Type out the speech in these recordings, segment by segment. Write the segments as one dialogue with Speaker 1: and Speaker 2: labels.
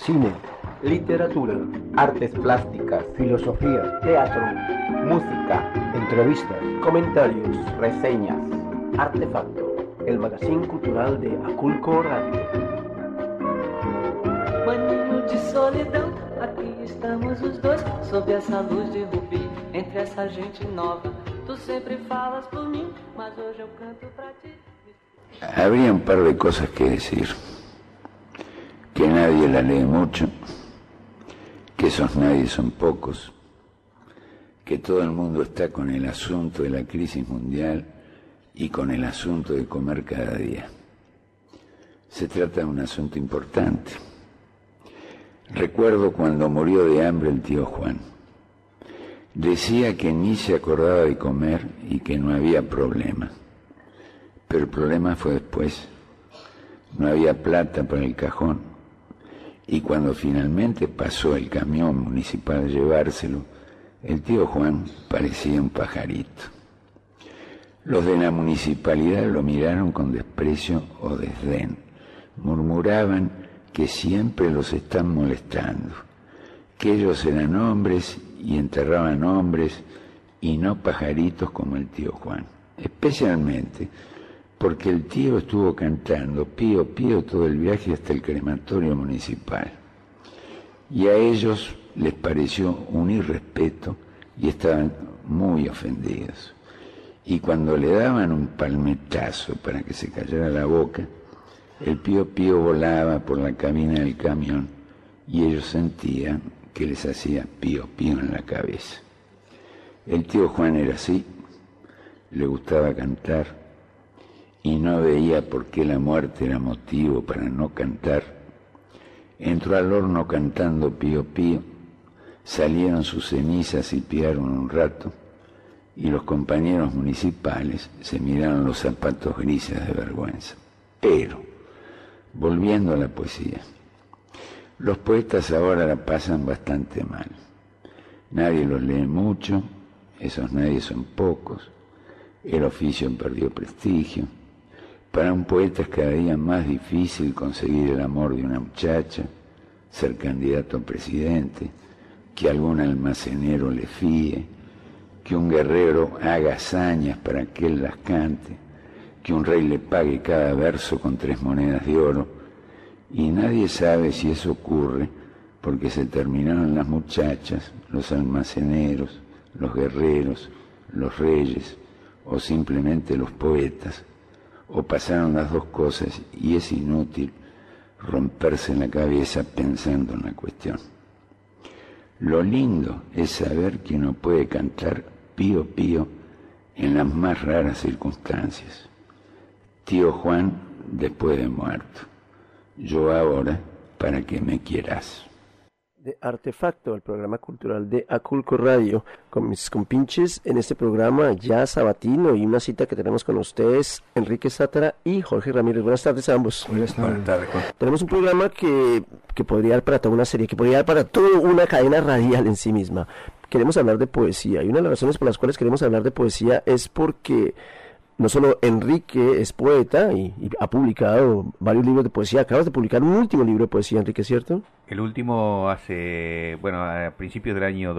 Speaker 1: cine, literatura,
Speaker 2: artes plásticas,
Speaker 1: filosofía,
Speaker 2: teatro, música,
Speaker 1: entrevistas,
Speaker 2: comentarios, reseñas. Artefacto,
Speaker 1: el magazine cultural de Aculco Radio.
Speaker 3: Maninho de solidão, aqui estamos os dois, sob essa luz de rubi, entre essa gente nova. Tu sempre falas por mim, mas hoje eu canto pra ti.
Speaker 4: Habría un par de cosas que decir. Que nadie la lee mucho, que esos nadie son pocos, que todo el mundo está con el asunto de la crisis mundial y con el asunto de comer cada día. Se trata de un asunto importante. Recuerdo cuando murió de hambre el tío Juan. Decía que ni se acordaba de comer y que no había problema. Pero el problema fue después. No había plata para el cajón. Y cuando finalmente pasó el camión municipal a llevárselo, el tío Juan parecía un pajarito. Los de la municipalidad lo miraron con desprecio o desdén. Murmuraban que siempre los están molestando, que ellos eran hombres y enterraban hombres y no pajaritos como el tío Juan. Especialmente porque el tío estuvo cantando Pío Pío todo el viaje hasta el crematorio municipal. Y a ellos les pareció un irrespeto y estaban muy ofendidos. Y cuando le daban un palmetazo para que se callara la boca, el Pío Pío volaba por la cabina del camión y ellos sentían que les hacía Pío Pío en la cabeza. El tío Juan era así, le gustaba cantar y no veía por qué la muerte era motivo para no cantar. Entró al horno cantando Pío Pío, salieron sus cenizas y piaron un rato, y los compañeros municipales se miraron los zapatos grises de vergüenza. Pero, volviendo a la poesía, los poetas ahora la pasan bastante mal. Nadie los lee mucho, esos nadie son pocos, el oficio perdió prestigio. Para un poeta es cada día más difícil conseguir el amor de una muchacha, ser candidato a presidente, que algún almacenero le fíe, que un guerrero haga hazañas para que él las cante, que un rey le pague cada verso con 3 monedas de oro, y nadie sabe si eso ocurre porque se terminaron las muchachas, los almaceneros, los guerreros, los reyes, o simplemente los poetas, o pasaron las dos cosas y es inútil romperse en la cabeza pensando en la cuestión. Lo lindo es saber que uno puede cantar Pío Pío en las más raras circunstancias. Tío Juan después de muerto, yo ahora para que me quieras.
Speaker 1: De Artefacto, el programa cultural de Aculco Radio, con mis compinches en este programa ya sabatino y una cita que tenemos con ustedes, Enrique Sátara y Jorge Ramírez. Buenas tardes a ambos.
Speaker 2: Buenas tardes.
Speaker 1: Tenemos un programa que podría dar para toda una serie, que podría dar para toda una cadena radial en sí misma. Queremos hablar de poesía y una de las razones por las cuales queremos hablar de poesía es porque no solo Enrique es poeta y ha publicado varios libros de poesía. Acabas de publicar un último libro de poesía, Enrique, ¿cierto?
Speaker 5: El último a principios del año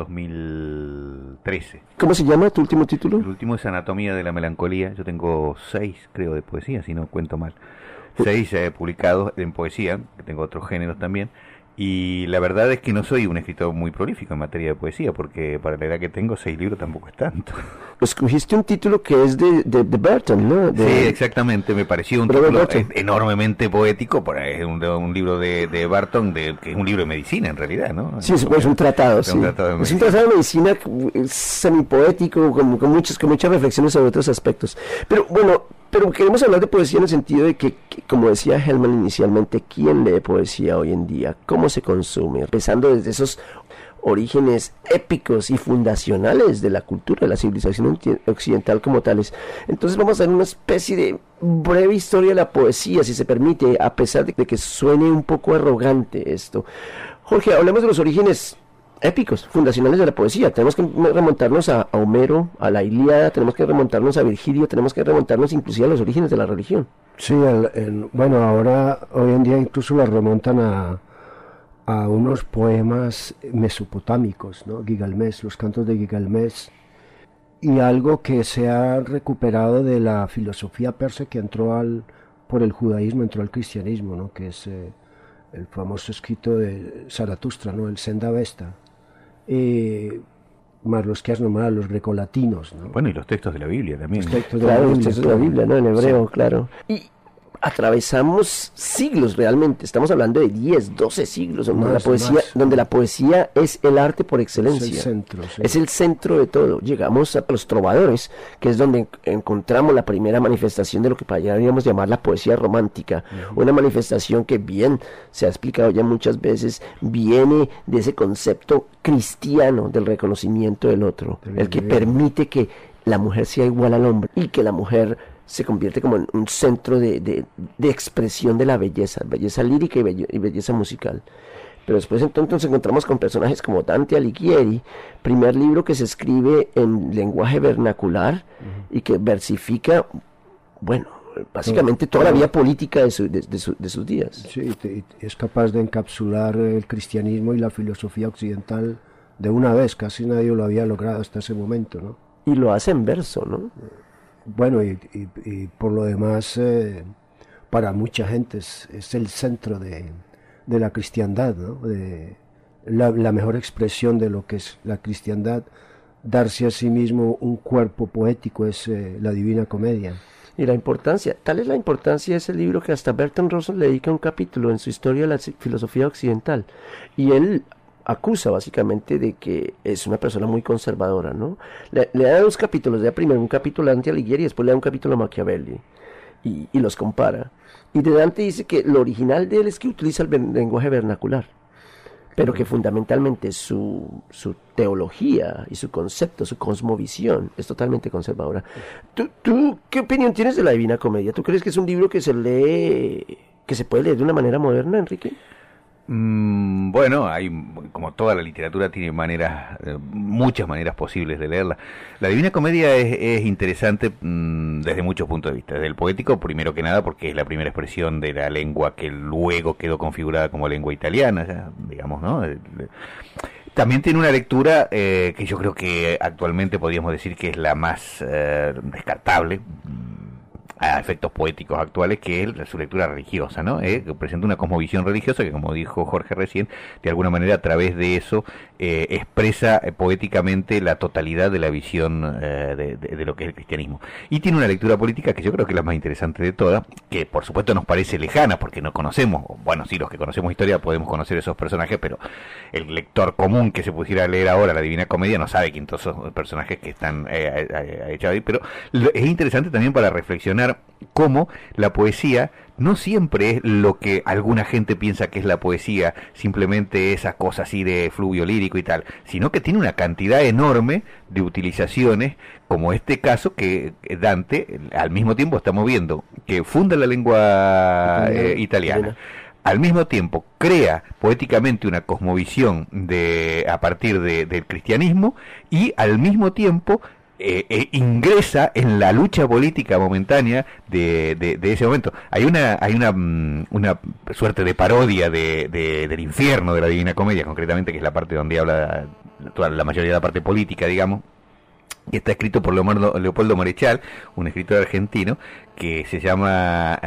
Speaker 5: 2013.
Speaker 1: ¿Cómo se llama tu último título?
Speaker 5: El último es Anatomía de la Melancolía. Yo tengo 6, creo, de poesía, si no cuento mal. 6 publicados en poesía, que tengo otros géneros también. Y la verdad es que no soy un escritor muy prolífico en materia de poesía, porque para la edad que tengo 6 libros tampoco es tanto.
Speaker 1: Escogiste un título que es de Burton, ¿no?
Speaker 5: Sí, exactamente, me pareció un título enormemente poético, es un libro de Burton, que es un libro de medicina en realidad, ¿no?
Speaker 1: Sí, es un tratado, sí. Es un tratado de medicina semipoético, con muchas reflexiones sobre otros aspectos. Pero queremos hablar de poesía en el sentido de que, como decía Hellman inicialmente, ¿quién lee poesía hoy en día? ¿Cómo se consume? Empezando desde esos orígenes épicos y fundacionales de la cultura, de la civilización occidental como tales. Entonces vamos a dar una especie de breve historia de la poesía, si se permite, a pesar de que suene un poco arrogante esto. Jorge, hablemos de los orígenes épicos, fundacionales de la poesía. Tenemos que remontarnos a Homero, a la Ilíada, tenemos que remontarnos a Virgilio, tenemos que remontarnos inclusive a los orígenes de la religión.
Speaker 6: Sí, bueno, ahora, hoy en día incluso la remontan a unos poemas mesopotámicos, ¿no? Gilgamesh, los cantos de Gilgamesh, y algo que se ha recuperado de la filosofía persa que entró por el judaísmo, entró al cristianismo, ¿no? Que es el famoso escrito de Zaratustra, ¿no? El Zend-Avesta, más los que has nombrado, los grecolatinos, ¿no?
Speaker 5: Bueno, y los textos de la Biblia también.
Speaker 1: Los textos de la Biblia, ¿no? En hebreo, sí. Claro. Y atravesamos siglos realmente, estamos hablando de 10, 12 siglos donde la poesía es el arte por excelencia,
Speaker 6: es el centro, sí.
Speaker 1: Es el centro de todo. Llegamos a los trovadores, que es donde encontramos la primera manifestación de lo que podríamos llamar la poesía romántica, una manifestación que bien se ha explicado ya muchas veces, viene de ese concepto cristiano del reconocimiento del otro, el que permite que la mujer sea igual al hombre y que la mujer se convierte como en un centro de expresión de la belleza lírica y belleza musical. Pero después entonces nos encontramos con personajes como Dante Alighieri, primer libro que se escribe en lenguaje vernacular y que versifica, bueno, básicamente toda la vida política de sus días.
Speaker 6: Sí, es capaz de encapsular el cristianismo y la filosofía occidental de una vez, casi nadie lo había logrado hasta ese momento, ¿no?
Speaker 1: Y lo hace en verso, ¿no?
Speaker 6: Bueno, y por lo demás, para mucha gente es el centro de la cristiandad, ¿no? De la mejor expresión de lo que es la cristiandad, darse a sí mismo un cuerpo poético, es la Divina Comedia.
Speaker 1: Y la importancia, tal es la importancia de ese libro que hasta Bertrand Russell le dedica un capítulo en su historia de la filosofía occidental, y él acusa básicamente de que es una persona muy conservadora, ¿no? Le da dos capítulos, le da primero un capítulo a Dante Alighieri y después le da un capítulo a Machiavelli y los compara. Y de Dante dice que lo original de él es que utiliza el lenguaje vernacular, pero que fundamentalmente su teología y su concepto, su cosmovisión es totalmente conservadora. ¿Tú qué opinión tienes de la Divina Comedia? ¿Tú crees que es un libro que se puede leer de una manera moderna, Enrique?
Speaker 5: Bueno, como toda la literatura tiene muchas maneras posibles de leerla. La Divina Comedia es interesante desde muchos puntos de vista. Desde el poético, primero que nada, porque es la primera expresión de la lengua que luego quedó configurada como lengua italiana, ya, digamos, ¿no? También tiene una lectura que yo creo que actualmente podríamos decir que es la más descartable a efectos poéticos actuales, que es su lectura religiosa, ¿no? Que presenta una cosmovisión religiosa que, como dijo Jorge recién, de alguna manera a través de eso expresa poéticamente la totalidad de la visión de lo que es el cristianismo. Y tiene una lectura política que yo creo que es la más interesante de todas, que por supuesto nos parece lejana porque no conocemos, bueno, sí, los que conocemos historia podemos conocer esos personajes, pero el lector común que se pusiera a leer ahora la Divina Comedia no sabe quiénes son esos personajes que están echados ahí, pero es interesante también para reflexionar cómo la poesía no siempre es lo que alguna gente piensa que es la poesía, simplemente esa cosa así de fluvio lírico y tal, sino que tiene una cantidad enorme de utilizaciones, como este caso que Dante, al mismo tiempo estamos viendo que funda la lengua italiana. Al mismo tiempo crea poéticamente una cosmovisión a partir del cristianismo, y al mismo tiempo ingresa en la lucha política momentánea de ese momento. Hay una suerte de parodia del infierno de la Divina Comedia, concretamente, que es la parte donde habla toda la mayoría de la parte política, digamos, que está escrito por Leopoldo Marechal, un escritor argentino, que se llama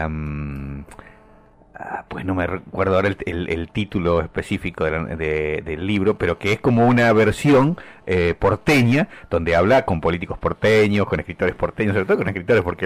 Speaker 5: pues no me recuerdo ahora el título específico del libro, pero que es como una versión porteña, donde habla con políticos porteños, con escritores porteños, sobre todo con escritores, porque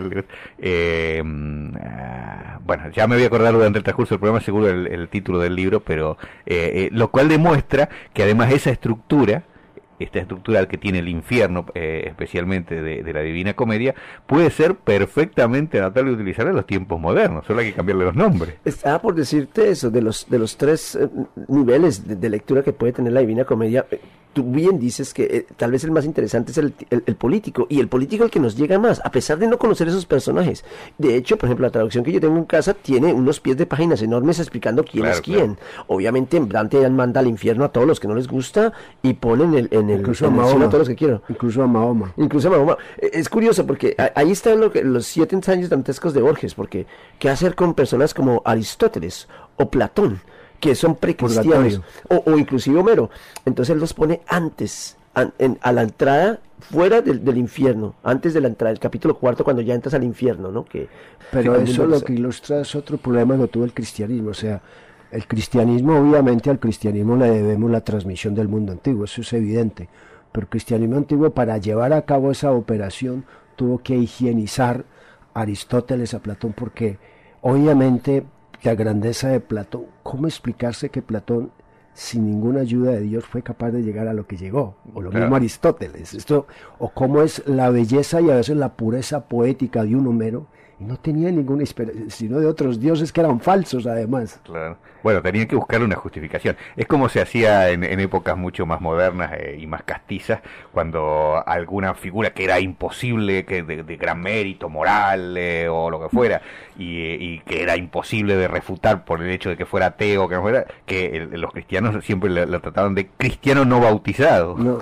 Speaker 5: bueno, ya me voy a acordar durante el transcurso del programa seguro el título del libro, pero lo cual demuestra que además esta estructura que tiene el infierno, especialmente de la Divina Comedia, puede ser perfectamente adaptable y utilizable en los tiempos modernos, solo hay que cambiarle los nombres.
Speaker 1: Estaba por decirte eso, de los tres niveles de lectura que puede tener la Divina Comedia. Tú bien dices que tal vez el más interesante es el político, y el político el que nos llega más, a pesar de no conocer esos personajes. De hecho, por ejemplo, la traducción que yo tengo en casa tiene unos pies de páginas enormes explicando quién es quién. Claro. Obviamente, Dante manda al infierno a todos los que no les gusta y ponen
Speaker 6: incluso a Mahoma, a todos los que quiero. Incluso a Mahoma. Es curioso porque ahí están los 7 ensayos dantescos de Borges, porque ¿qué hacer con personas como Aristóteles o Platón,
Speaker 1: que son precristianos, o inclusive Homero. Entonces él los pone antes, a la entrada, fuera del infierno, antes de la entrada, el capítulo 4, cuando ya entras al infierno, ¿no?
Speaker 6: Pero eso lo que ilustra es otro problema que tuvo el cristianismo, o sea, el cristianismo, obviamente al cristianismo le debemos la transmisión del mundo antiguo, eso es evidente, pero el cristianismo antiguo, para llevar a cabo esa operación, tuvo que higienizar a Aristóteles, a Platón, porque obviamente la grandeza de Platón, ¿cómo explicarse que Platón, sin ninguna ayuda de Dios, fue capaz de llegar a lo que llegó? O lo mismo Aristóteles, o cómo es la belleza y a veces la pureza poética de un Homero, y no tenía ninguna inspiración, sino de otros dioses que eran falsos además.
Speaker 5: Claro. Bueno, tenían que buscarle una justificación. Es como se hacía en épocas mucho más modernas y más castizas, cuando alguna figura que era imposible, que de gran mérito moral o lo que fuera, y que era imposible de refutar por el hecho de que fuera ateo, que los cristianos siempre lo trataban de cristiano no bautizado.
Speaker 1: No.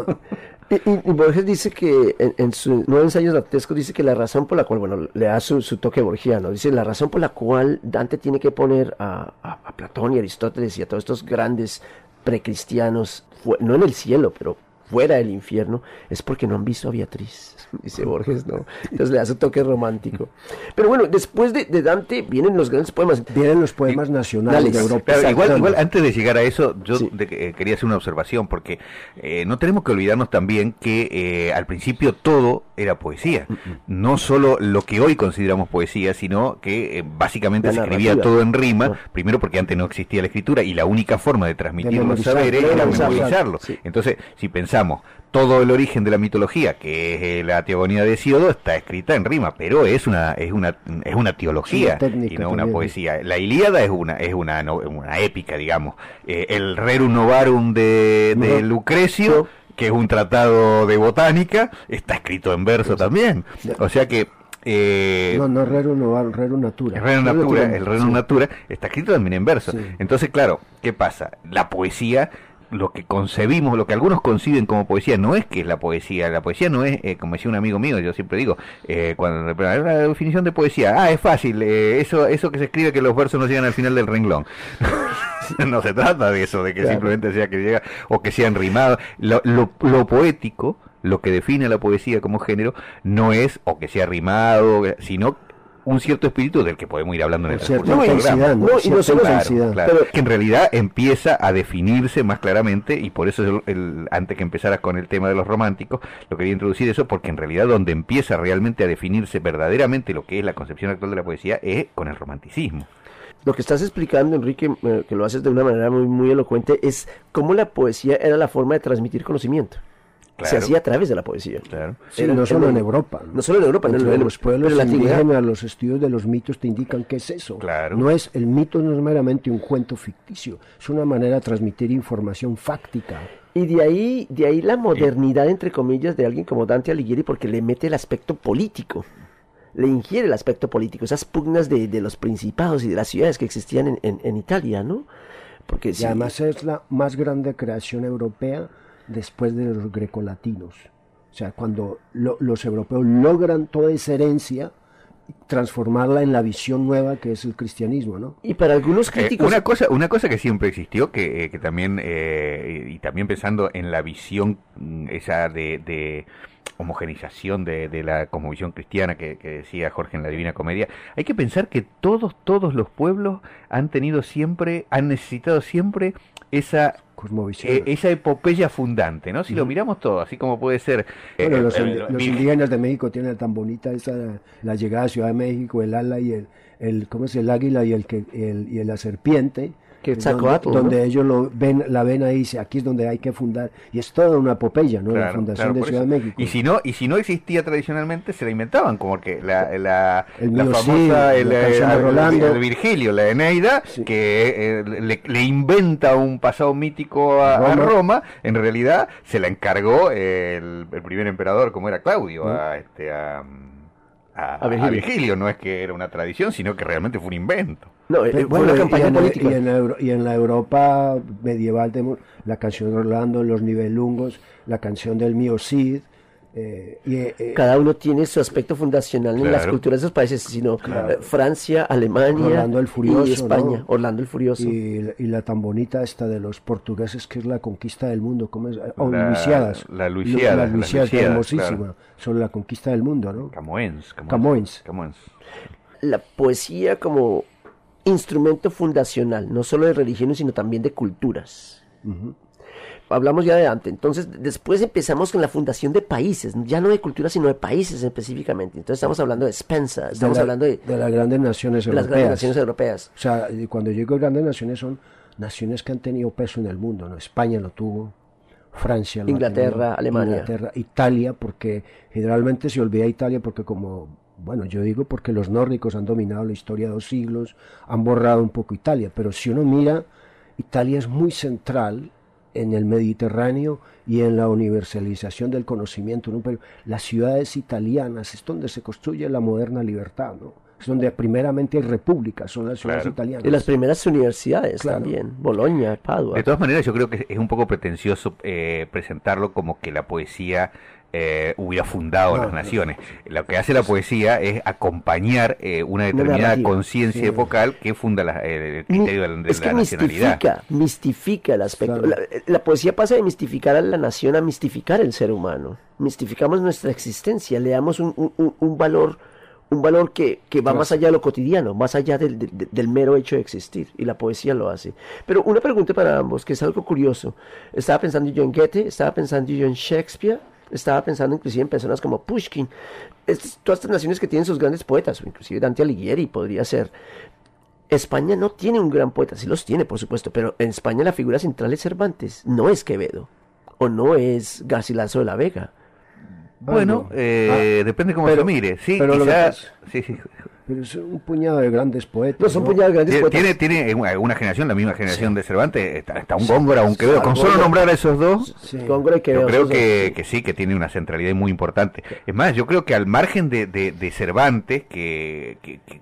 Speaker 1: Y Borges dice que en sus 9 ensayos dantescos dice que la razón por la cual, bueno, le da su toque borgiano, dice la razón por la cual Dante tiene que poner a Platón y Aristóteles y a todos estos grandes precristianos, no en el cielo, pero fuera del infierno, es porque no han visto a Beatriz, dice Borges, ¿no? Entonces le da su toque romántico. Pero bueno, después de Dante vienen los grandes poemas.
Speaker 6: Vienen los poemas nacionales de Europa.
Speaker 5: Claro, igual antes de llegar a eso, yo quería hacer una observación, porque no tenemos que olvidarnos también que al principio todo era poesía. No solo lo que hoy consideramos poesía, sino que básicamente se escribía todo en rima, primero porque antes no existía la escritura, y la única forma de transmitir los saberes era memorizarlo. Sí. Entonces, si pensamos, todo el origen de la mitología, que es la teogonía de Hesíodo, está escrita en rima, pero es una teología y no una poesía. La Ilíada es una épica, digamos. El Rerum Novarum de Lucrecio, que es un tratado de botánica, está escrito en verso también. O sea que
Speaker 6: no Rerum Novarum, Rerum Natura.
Speaker 5: El Rerum Natura está escrito también en verso. Sí. Entonces, claro, ¿qué pasa? La poesía, lo que concebimos, lo que algunos conciben como poesía, no es que es la poesía no es, como decía un amigo mío, yo siempre digo, cuando la definición de poesía, es fácil, eso que se escribe que los versos no llegan al final del renglón. No se trata de eso, de que simplemente sea que llega, o que sean rimados. Lo poético, lo que define a la poesía como género, no es o que sea rimado, sino un cierto espíritu del que podemos ir hablando en el transcurso del programa.
Speaker 1: Y no solo densidad.
Speaker 5: Claro, que en realidad empieza a definirse más claramente, y por eso antes que empezaras con el tema de los románticos, lo quería introducir eso, porque en realidad donde empieza realmente a definirse verdaderamente lo que es la concepción actual de la poesía es con el romanticismo.
Speaker 1: Lo que estás explicando, Enrique, que lo haces de una manera muy, muy elocuente, es cómo la poesía era la forma de transmitir conocimiento. Claro. Se hacía a través de la poesía.
Speaker 6: Claro. Sí, no solo en Europa.
Speaker 1: No solo en Europa.
Speaker 6: En los pueblos indígenas, los estudios de los mitos te indican qué es eso.
Speaker 5: Claro.
Speaker 6: El mito no es meramente un cuento ficticio, es una manera de transmitir información fáctica.
Speaker 1: Y de ahí la modernidad, entre comillas, de alguien como Dante Alighieri, porque le mete el aspecto político. Le ingiere el aspecto político, esas pugnas de los principados y de las ciudades que existían en Italia, ¿no? Porque
Speaker 6: y además es la más grande creación europea después de los grecolatinos. O sea, cuando los europeos logran toda esa herencia, transformarla en la visión nueva que es el cristianismo, ¿no?
Speaker 1: Y para algunos críticos...
Speaker 5: Una cosa que siempre existió, que también, y también pensando en la visión esa de homogenización de la cosmovisión cristiana que decía Jorge en la Divina Comedia, hay que pensar que todos los pueblos han necesitado siempre esa epopeya fundante, ¿no? Si lo miramos todo, así como puede ser...
Speaker 6: Bueno, los indígenas de México tienen tan bonita la llegada a Ciudad de México, el ala y ¿cómo es? El águila y la serpiente,
Speaker 1: que
Speaker 6: donde ellos la ven ahí, dice, aquí es donde hay que fundar, y es toda una epopeya, ¿no?
Speaker 5: Claro,
Speaker 6: la fundación de Ciudad de México.
Speaker 5: Y si no existía tradicionalmente, se la inventaban, como que la
Speaker 6: famosa
Speaker 5: el Virgilio, la Eneida, sí, que le inventa un pasado mítico a Roma, en realidad se la encargó el primer emperador, como era Claudio, a Virgilio. No es que era una tradición, sino que realmente fue un invento.
Speaker 1: No, fue una campaña política.
Speaker 6: Y en la Europa medieval tenemos la canción de Orlando, los Nibelungos, la canción del Mío Cid,
Speaker 1: Cada uno tiene su aspecto fundacional en las culturas de esos países, sino Francia, Alemania
Speaker 6: Orlando el Furioso,
Speaker 1: y España,
Speaker 6: ¿no?
Speaker 1: Orlando el Furioso.
Speaker 6: Y la tan bonita esta de los portugueses, que es la conquista del mundo, ¿cómo es? Luisiadas.
Speaker 5: La Luisiada,
Speaker 6: hermosísima,
Speaker 5: claro.
Speaker 6: sobre la conquista del mundo, ¿no?
Speaker 5: Camões.
Speaker 1: La poesía como instrumento fundacional, no solo de religiones, sino también de culturas. Hablamos ya de antes, entonces después empezamos con la fundación de países, ya no de culturas, sino de países específicamente. Entonces estamos hablando de Spencer, estamos hablando de
Speaker 6: las grandes naciones europeas.
Speaker 1: Las grandes naciones europeas.
Speaker 6: O sea, cuando yo digo grandes naciones, son naciones que han tenido peso en el mundo, ¿no? España lo tuvo, Francia lo
Speaker 1: Inglaterra,
Speaker 6: ha tenido,
Speaker 1: Alemania.
Speaker 6: Inglaterra, Italia, porque generalmente se olvida Italia porque yo digo porque los nórdicos han dominado la historia 2 siglos, han borrado un poco Italia, pero si uno mira, Italia es muy central en el Mediterráneo y en la universalización del conocimiento, ¿no? Pero las ciudades italianas es donde se construye la moderna libertad, ¿no? Es donde primeramente hay repúblicas, son las ciudades italianas.
Speaker 1: Y las primeras universidades también, Bolonia, Padua.
Speaker 5: De todas maneras, yo creo que es un poco pretencioso presentarlo como que la poesía hubiera fundado las naciones. Lo que hace la poesía es acompañar una determinada conciencia epocal que funda el criterio de la nacionalidad.
Speaker 1: Mistifica el aspecto. Claro. La poesía pasa de mistificar a la nación a mistificar el ser humano. Mistificamos nuestra existencia, le damos un valor que va más allá de lo cotidiano, más allá del mero hecho de existir, y la poesía lo hace. Pero una pregunta para ambos, que es algo curioso. Estaba pensando yo en Goethe, estaba pensando yo en Shakespeare, estaba pensando inclusive en personas como Pushkin, todas estas naciones que tienen sus grandes poetas, inclusive Dante Alighieri podría ser. España no tiene un gran poeta, sí los tiene por supuesto, pero en España la figura central es Cervantes, no es Quevedo, o no es Garcilaso de la Vega.
Speaker 5: Bueno, depende cómo se mire, sí,
Speaker 6: pero
Speaker 5: quizás, sí.
Speaker 6: Pero es un puñado de grandes poetas.
Speaker 1: No, son puñado de grandes poetas.
Speaker 5: Tiene una generación, la misma generación de Cervantes, está un Góngora, un Quevedo. Con solo nombrar a esos dos,
Speaker 1: Góngora y Quevedo,
Speaker 5: yo creo que sí, que tiene una centralidad muy importante. Es más, yo creo que al margen de Cervantes, que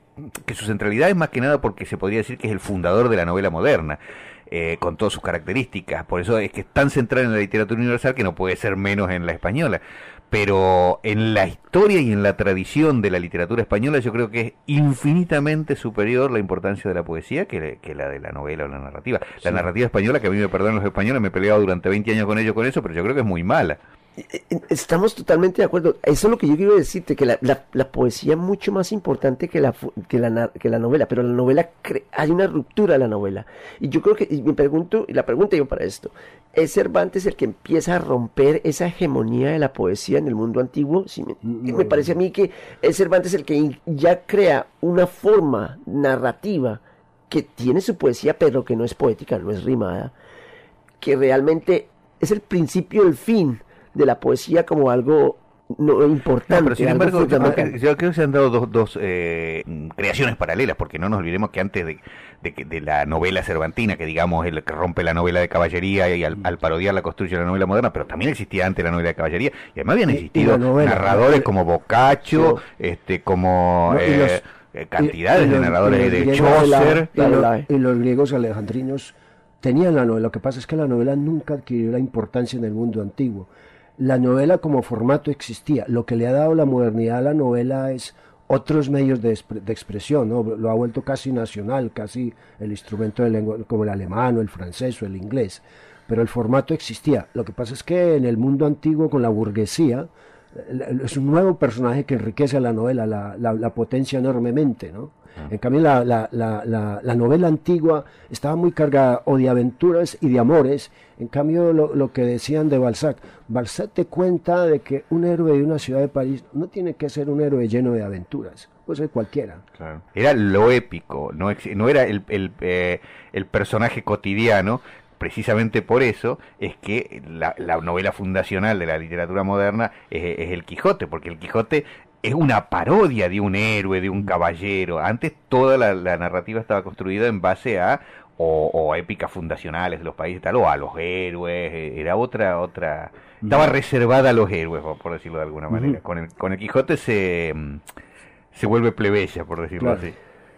Speaker 5: su centralidad es más que nada porque se podría decir que es el fundador de la novela moderna. Con todas sus características, por eso es que es tan central en la literatura universal que no puede ser menos en la española. Pero en la historia y en la tradición de la literatura española yo creo que es infinitamente superior la importancia de la poesía que la de la novela o la narrativa. La narrativa española, que a mí me perdonan los españoles, me he peleado durante 20 años con ellos con eso, pero yo creo que es muy mala.
Speaker 1: Estamos totalmente de acuerdo. Eso es lo que yo quiero decirte, que la poesía es mucho más importante que la novela, pero la novela hay una ruptura de la novela. Y yo creo que, y la pregunta yo para esto, ¿es Cervantes el que empieza a romper esa hegemonía de la poesía en el mundo antiguo? Sí, me parece a mí que es Cervantes el que ya crea una forma narrativa que tiene su poesía, pero que no es poética, no es rimada, que realmente es el principio del fin de la poesía como algo no importante.
Speaker 5: Pero sin embargo, yo creo que se han dado dos creaciones paralelas, porque no nos olvidemos que antes de la novela cervantina, que digamos el que rompe la novela de caballería y al parodiarla construye la novela moderna, pero también existía antes la novela de caballería, y además habían existido narradores como Boccaccio, como cantidades de narradores de Chaucer.
Speaker 6: Y los griegos alejandrinos tenían la novela. Lo que pasa es que la novela nunca adquirió la importancia en el mundo antiguo. La novela como formato existía. Lo que le ha dado la modernidad a la novela es otros medios de expresión, ¿no? Lo ha vuelto casi nacional, casi el instrumento de lengua, como el alemán o el francés o el inglés. Pero el formato existía. Lo que pasa es que en el mundo antiguo, con la burguesía, es un nuevo personaje que enriquece a la novela, la potencia enormemente, ¿no? En cambio la novela antigua estaba muy cargada o de aventuras y de amores. En cambio lo que decían de Balzac te cuenta de que un héroe de una ciudad de París no tiene que ser un héroe lleno de aventuras, puede ser cualquiera.
Speaker 5: Claro. Era lo épico, no era el personaje cotidiano. Precisamente por eso es que la novela fundacional de la literatura moderna es el Quijote, porque el Quijote es una parodia de un héroe, de un caballero. Antes toda la narrativa estaba construida en base a o épicas fundacionales de los países tal, o a los héroes. Era otra estaba reservada a los héroes, por decirlo de alguna manera. Con el Quijote se vuelve plebeya, por decirlo así.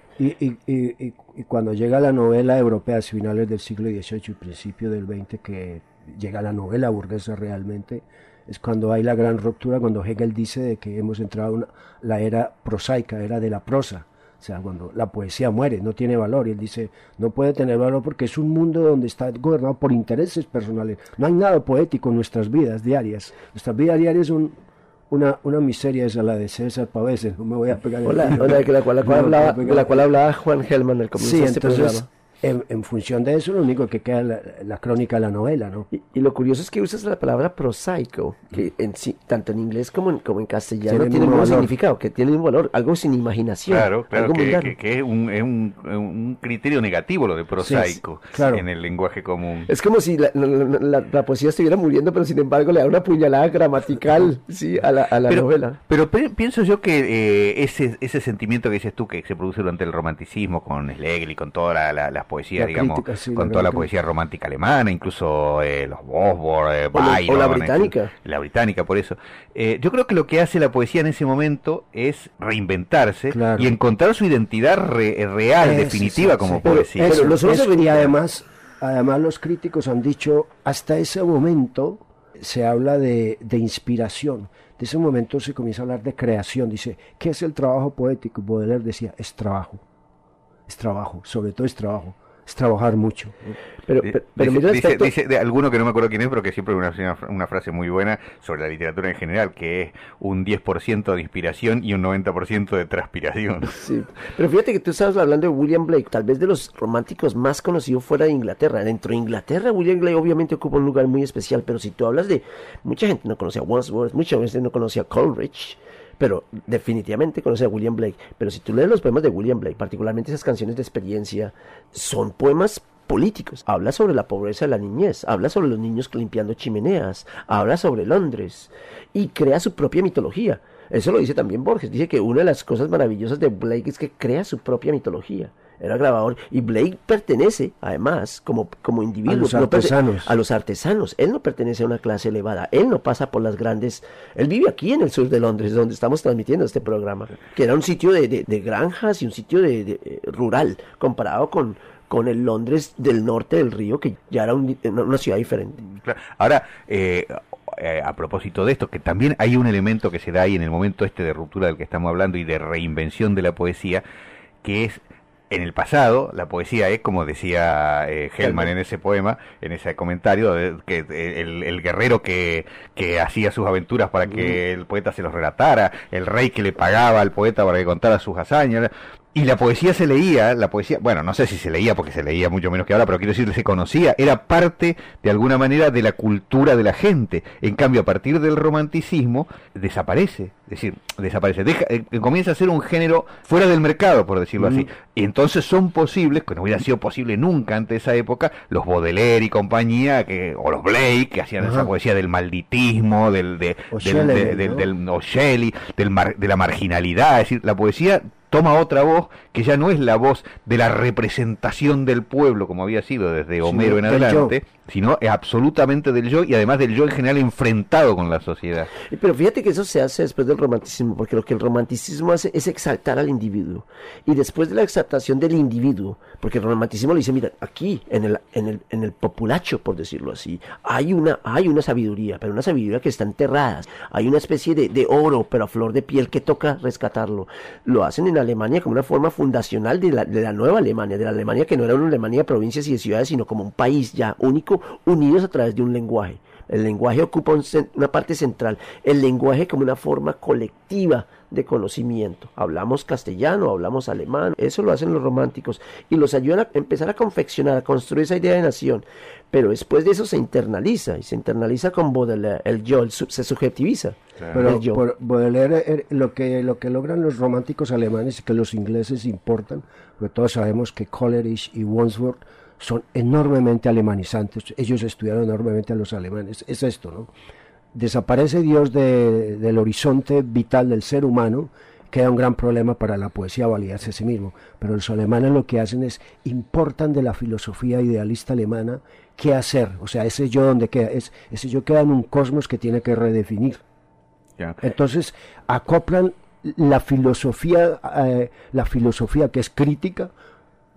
Speaker 6: Y cuando llega la novela europea a finales del siglo XVIII y principio del XX, que llega la novela burguesa realmente, es cuando hay la gran ruptura, cuando Hegel dice de que hemos entrado en la era prosaica, era de la prosa. O sea, cuando la poesía muere, no tiene valor. Y él dice, no puede tener valor porque es un mundo donde está gobernado por intereses personales. No hay nada poético en nuestras vidas diarias. Nuestras vidas diarias son una miseria, esa la de César Pavese. No me voy a pegar
Speaker 1: de la cual hablaba Juan Gelman al comienzo de este programa.
Speaker 6: En función de eso, lo único que queda es la crónica de la novela, ¿no?
Speaker 1: Y lo curioso es que usas la palabra prosaico, que en sí, tanto en inglés como en castellano tiene un significado, que tiene un valor, algo sin imaginación.
Speaker 5: Claro, algo que es un criterio negativo lo de prosaico, sí, claro, en el lenguaje común.
Speaker 1: Es como si la poesía estuviera muriendo, pero sin embargo le da una puñalada gramatical sí, a la novela.
Speaker 5: Pero pienso yo que ese sentimiento que dices tú, que se produce durante el romanticismo, con Schlegel y con toda la poesía, digamos, crítica, sí, con toda la poesía romántica alemana, incluso los Bosworth, Byron,
Speaker 1: o la británica.
Speaker 5: La británica, por eso. Yo creo que lo que hace la poesía en ese momento es reinventarse, claro, y encontrar su identidad real, definitiva, como poesía.
Speaker 6: Y además los críticos han dicho, hasta ese momento se habla de inspiración. De ese momento se comienza a hablar de creación. Dice, ¿qué es el trabajo poético? Baudelaire decía, es trabajo, sobre todo es trabajo. Es trabajar mucho.
Speaker 5: Pero dice de alguno que no me acuerdo quién es, pero que siempre una frase muy buena sobre la literatura en general, que es un 10% de inspiración y un 90% de transpiración.
Speaker 1: Sí, pero fíjate que tú estabas hablando de William Blake, tal vez de los románticos más conocidos fuera de Inglaterra. Dentro de Inglaterra, William Blake obviamente ocupa un lugar muy especial, pero si tú hablas de... Mucha gente no conocía a Wordsworth, mucha gente no conocía a Coleridge, pero definitivamente conoce a William Blake. Pero si tú lees los poemas de William Blake, particularmente esas canciones de experiencia, son poemas políticos. Habla sobre la pobreza de la niñez, habla sobre los niños limpiando chimeneas, habla sobre Londres y crea su propia mitología. Eso lo dice también Borges, dice que una de las cosas maravillosas de Blake es que crea su propia mitología. Era grabador, y Blake pertenece, además, como individuo, a los artesanos. Él no pertenece a una clase elevada, él no pasa por las grandes... Él vive aquí en el sur de Londres, donde estamos transmitiendo este programa, que era un sitio de granjas y un sitio rural, comparado con el Londres del norte del río, que ya era una ciudad diferente.
Speaker 5: Ahora, a propósito de esto, que también hay un elemento que se da ahí en el momento de ruptura del que estamos hablando y de reinvención de la poesía, que es... En el pasado, la poesía es, como decía Gelman en ese poema, en ese comentario, que el guerrero que hacía sus aventuras para que el poeta se los relatara, el rey que le pagaba al poeta para que contara sus hazañas. Y la poesía se leía, bueno, no sé si se leía porque se leía mucho menos que ahora, pero quiero decir, se conocía, era parte de alguna manera de la cultura de la gente. En cambio, a partir del romanticismo, desaparece, comienza a ser un género fuera del mercado, por decirlo así. Y entonces son posibles, que no hubiera sido posible nunca antes de esa época, los Baudelaire y compañía, o los Blake, que hacían esa poesía del malditismo, de la marginalidad, es decir, la poesía toma otra voz que ya no es la voz de la representación del pueblo como había sido desde Homero en adelante, sino es absolutamente del yo, y además del yo en general enfrentado con la sociedad.
Speaker 1: Pero fíjate que eso se hace después del romanticismo, porque lo que el romanticismo hace es exaltar al individuo, y después de la exaltación del individuo, porque el romanticismo le dice, mira, aquí en el populacho, por decirlo así, hay una sabiduría, pero una sabiduría que está enterrada, hay una especie de oro, pero a flor de piel, que toca rescatarlo. Lo hacen en Alemania como una forma fundacional de la nueva Alemania, de la Alemania que no era una Alemania de provincias y de ciudades, sino como un país ya único, unidos a través de un lenguaje. El lenguaje ocupa una parte central, el lenguaje como una forma colectiva de conocimiento. Hablamos castellano, hablamos alemán, eso lo hacen los románticos y los ayudan a empezar a confeccionar, a construir esa idea de nación, pero después de eso se internaliza, y se internaliza con Baudelaire, el yo, se subjetiviza.
Speaker 6: Pero por Baudelaire, lo que logran los románticos alemanes y que los ingleses importan, porque todos sabemos que Coleridge y Wordsworth son enormemente alemanizantes, ellos estudiaron enormemente a los alemanes, es esto, ¿no? Desaparece Dios del horizonte vital del ser humano, queda un gran problema para la poesía validarse a sí mismo, pero los alemanes lo que hacen es, importan de la filosofía idealista alemana qué hacer, o sea, ese yo donde queda, ese yo queda en un cosmos que tiene que redefinir. Entonces acoplan la filosofía que es crítica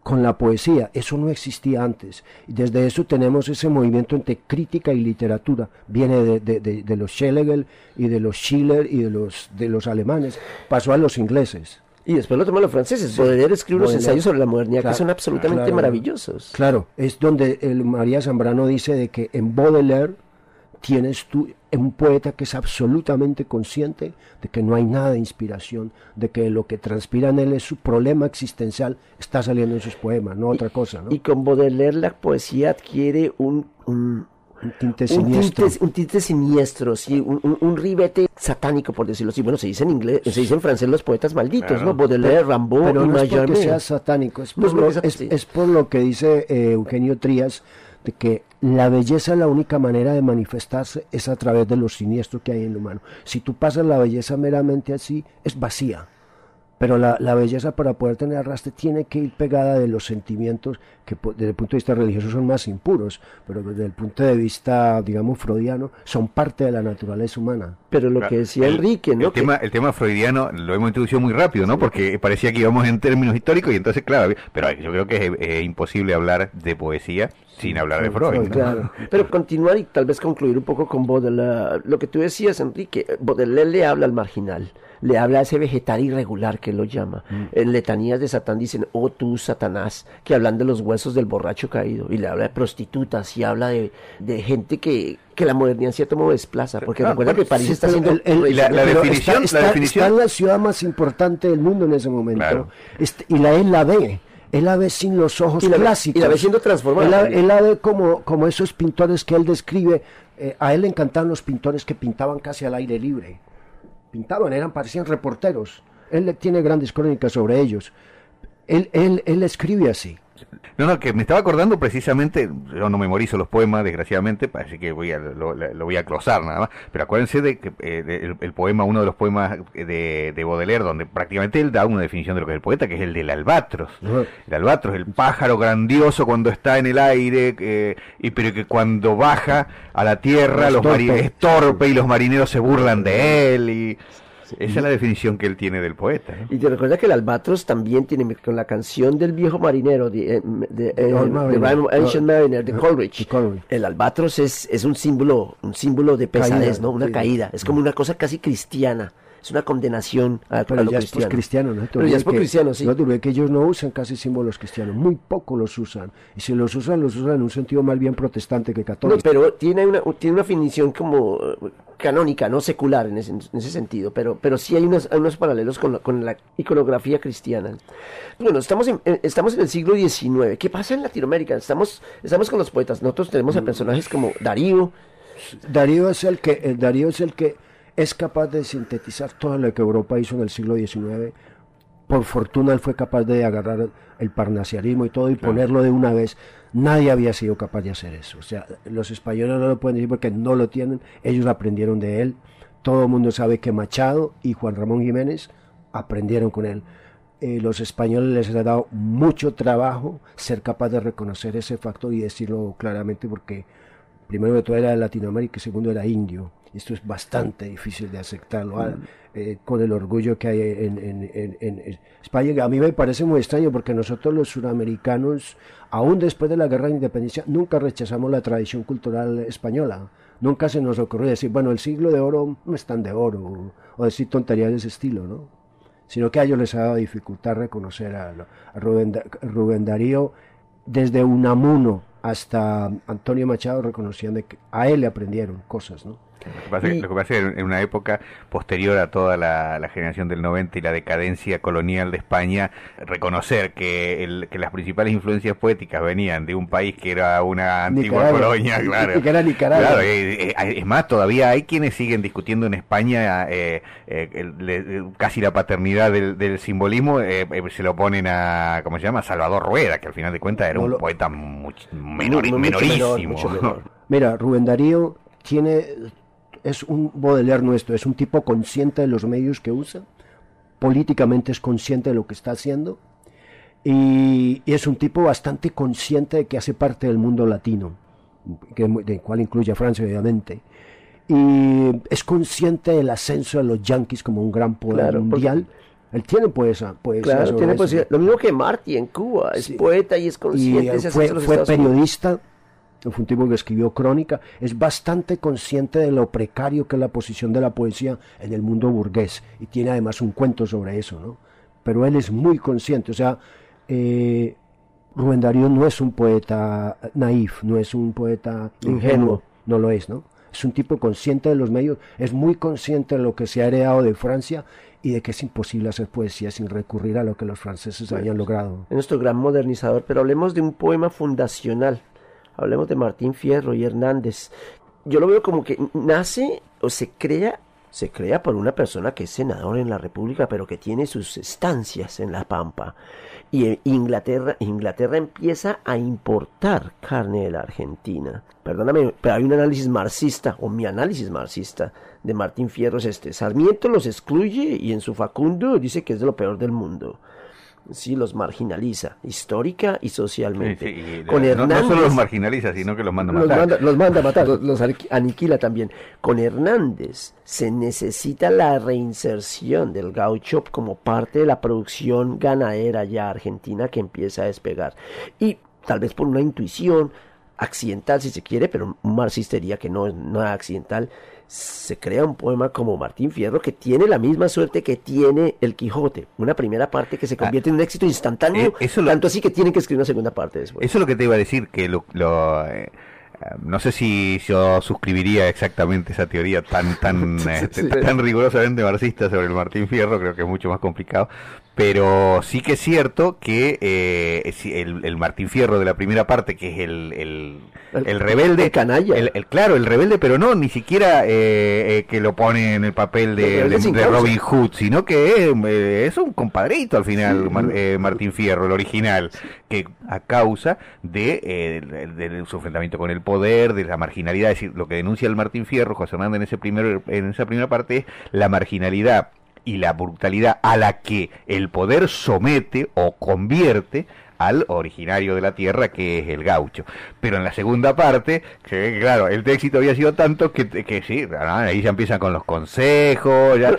Speaker 6: con la poesía. Eso no existía antes. Y desde eso tenemos ese movimiento entre crítica y literatura. Viene de los Schlegel y de los Schiller y de los alemanes. Pasó a los ingleses.
Speaker 1: Y después lo toman los franceses. Baudelaire escribe unos ensayos sobre la modernidad,
Speaker 6: claro,
Speaker 1: que son absolutamente maravillosos.
Speaker 6: Claro, es donde María Zambrano dice de que en Baudelaire tienes tú un poeta que es absolutamente consciente de que no hay nada de inspiración, de que lo que transpira en él es su problema existencial, está saliendo en sus poemas, no otra cosa, ¿no?
Speaker 1: Y con Baudelaire la poesía adquiere un
Speaker 6: tinte siniestro.
Speaker 1: Un tinte siniestro, sí, un ribete satánico, por decirlo así. Bueno, se dice en inglés, se dice en francés los poetas malditos, claro, ¿no? Baudelaire, Rimbaud
Speaker 6: pero
Speaker 1: y
Speaker 6: no es porque
Speaker 1: Mallarmé.
Speaker 6: sea satánico, es por lo que dice Eugenio Trías, de que la belleza, la única manera de manifestarse es a través de lo siniestro que hay en lo humano. Si tú pasas la belleza meramente así, es vacía. Pero la belleza, para poder tener arrastre, tiene que ir pegada de los sentimientos que desde el punto de vista religioso son más impuros, pero desde el punto de vista, digamos, freudiano, son parte de la naturaleza humana.
Speaker 1: Pero lo que decía Enrique, ¿no?
Speaker 5: El tema freudiano lo hemos introducido muy rápido, ¿no? Porque parecía que íbamos en términos históricos y entonces, claro, pero yo creo que es imposible hablar de poesía sin hablar de Freud, ¿no?
Speaker 1: Claro, pero continuar y tal vez concluir un poco con Baudelaire. Lo que tú decías, Enrique, Baudelaire le habla al marginal, le habla a ese vegetal irregular que él lo llama. En Letanías de Satán dicen, oh tú, Satanás, que hablan de los huesos del borracho caído, y le habla de prostitutas, y habla de gente que la modernidad en cierto modo desplaza, porque recuerda que París está haciendo...
Speaker 5: la definición...
Speaker 6: Está en la ciudad más importante del mundo en ese momento, claro. Y él la ve sin los ojos clásicos.
Speaker 1: Y la ve siendo transformada.
Speaker 6: Él la ve como esos pintores que él describe. A él le encantaban los pintores que pintaban casi al aire libre. Parecían reporteros. Él tiene grandes crónicas sobre ellos. Él escribe así.
Speaker 5: No, que me estaba acordando precisamente, yo no memorizo los poemas, desgraciadamente, así que lo voy a glosar nada más, pero acuérdense de que el poema, uno de los poemas de Baudelaire, donde prácticamente él da una definición de lo que es el poeta, que es el del albatros. El albatros, el pájaro grandioso cuando está en el aire, pero que cuando baja a la tierra es torpe y los marineros se burlan de él, y... Esa es la definición que él tiene del poeta, ¿no?
Speaker 1: Y te recuerda que el albatros también tiene, con la canción del viejo marinero, de Ancient Mariner, de Coleridge. El albatros es un símbolo de pesadez, ¿no? Una caída. Es como una cosa casi cristiana. Es una condenación a lo
Speaker 6: cristiano. ¿No?
Speaker 1: Pero ya es por cristiano, sí.
Speaker 6: No te que ellos no usan casi símbolos cristianos, muy poco los usan. Y si los usan en un sentido más bien protestante que católico.
Speaker 1: No, pero tiene una definición como canónica, no secular en ese sentido, pero sí hay unos paralelos con la iconografía cristiana. Bueno, estamos en el siglo XIX. ¿Qué pasa en Latinoamérica? Estamos con los poetas. Nosotros tenemos a personajes como Darío.
Speaker 6: Darío es el que es capaz de sintetizar todo lo que Europa hizo en el siglo XIX. Por fortuna él fue capaz de agarrar el parnasianismo y todo y ponerlo de una vez. Nadie había sido capaz de hacer eso. O sea, los españoles no lo pueden decir porque no lo tienen. Ellos aprendieron de él. Todo el mundo sabe que Machado y Juan Ramón Jiménez aprendieron con él. Los españoles les ha dado mucho trabajo ser capaz de reconocer ese factor y decirlo claramente, porque primero que todo era de Latinoamérica y segundo era indio. Esto es bastante difícil de aceptarlo, con el orgullo que hay en España. A mí me parece muy extraño porque nosotros los suramericanos, aún después de la guerra de independencia, nunca rechazamos la tradición cultural española. Nunca se nos ocurrió decir, bueno, el siglo de oro no es tan de oro, o decir tonterías de ese estilo, ¿no? Sino que a ellos les ha dado dificultad reconocer a Rubén Darío. Desde Unamuno hasta Antonio Machado reconocían de que a él le aprendieron cosas, ¿no?
Speaker 5: Lo que pasa es que en una época posterior a toda la generación del 90 y la decadencia colonial de España, reconocer que las principales influencias poéticas venían de un país que era una antigua colonia, claro.
Speaker 6: Que era Nicaragua.
Speaker 5: Claro, es más, todavía hay quienes siguen discutiendo en España casi la paternidad del simbolismo, se lo ponen a, ¿cómo se llama? Salvador Rueda, que al final de cuentas era un poeta menorísimo.
Speaker 1: Mucho menor.
Speaker 6: Mira, Rubén Darío es un Baudelaire nuestro, es un tipo consciente de los medios que usa, políticamente es consciente de lo que está haciendo, y es un tipo bastante consciente de que hace parte del mundo latino, del cual incluye a Francia, obviamente, y es consciente del ascenso de los yanquis como un gran poder mundial. Él tiene poesía
Speaker 1: claro, tiene poesía. Lo mismo que Martí en Cuba, es poeta y es consciente.
Speaker 6: Y fue periodista, fue un tipo que escribió crónica, es bastante consciente de lo precario que es la posición de la poesía en el mundo burgués, y tiene además un cuento sobre eso, ¿no? Pero él es muy consciente, o sea, Rubén Darío no es un poeta naif, no es un poeta ingenuo, no lo es, ¿no? Es un tipo consciente de los medios, es muy consciente de lo que se ha heredado de Francia y de que es imposible hacer poesía sin recurrir a lo que los franceses habían logrado.
Speaker 1: Es nuestro gran modernizador, pero hablemos de un poema fundacional, hablemos de Martín Fierro y Hernández. Yo lo veo como que nace o se crea por una persona que es senador en la República, pero que tiene sus estancias en la Pampa. Y Inglaterra empieza a importar carne de la Argentina. Perdóname, pero hay un análisis marxista, o mi análisis marxista, de Martín Fierro es este. Sarmiento los excluye y en su Facundo dice que es de lo peor del mundo. Sí, los marginaliza, histórica y socialmente.
Speaker 5: Sí, sí,
Speaker 1: con Hernández,
Speaker 5: no solo los marginaliza, sino que los manda a matar.
Speaker 1: Los manda a matar, los aniquila también. Con Hernández se necesita la reinserción del gaucho como parte de la producción ganadera ya argentina que empieza a despegar. Y tal vez por una intuición accidental, si se quiere, pero un marxista diría que no es nada accidental, se crea un poema como Martín Fierro que tiene la misma suerte que tiene El Quijote, una primera parte que se convierte en un éxito instantáneo, tanto así que tienen que escribir una segunda parte después.
Speaker 5: Eso es lo que te iba a decir, que no sé si yo suscribiría exactamente esa teoría tan rigurosamente marxista sobre el Martín Fierro, creo que es mucho más complicado, pero sí que es cierto que el Martín Fierro de la primera parte, que es el rebelde,
Speaker 1: el canalla,
Speaker 5: claro, el rebelde, pero no ni siquiera que lo pone en el papel de Robin Hood, sino que es un compadrito al final, Martín Fierro, el original, que a causa de su enfrentamiento con el poder, de la marginalidad, es decir, lo que denuncia el Martín Fierro, José Hernández en esa primera parte, es la marginalidad y la brutalidad a la que el poder somete o convierte al originario de la tierra, que es el gaucho. Pero en la segunda parte, que claro, el éxito había sido tanto que sí, ahí ya empiezan con los consejos, ya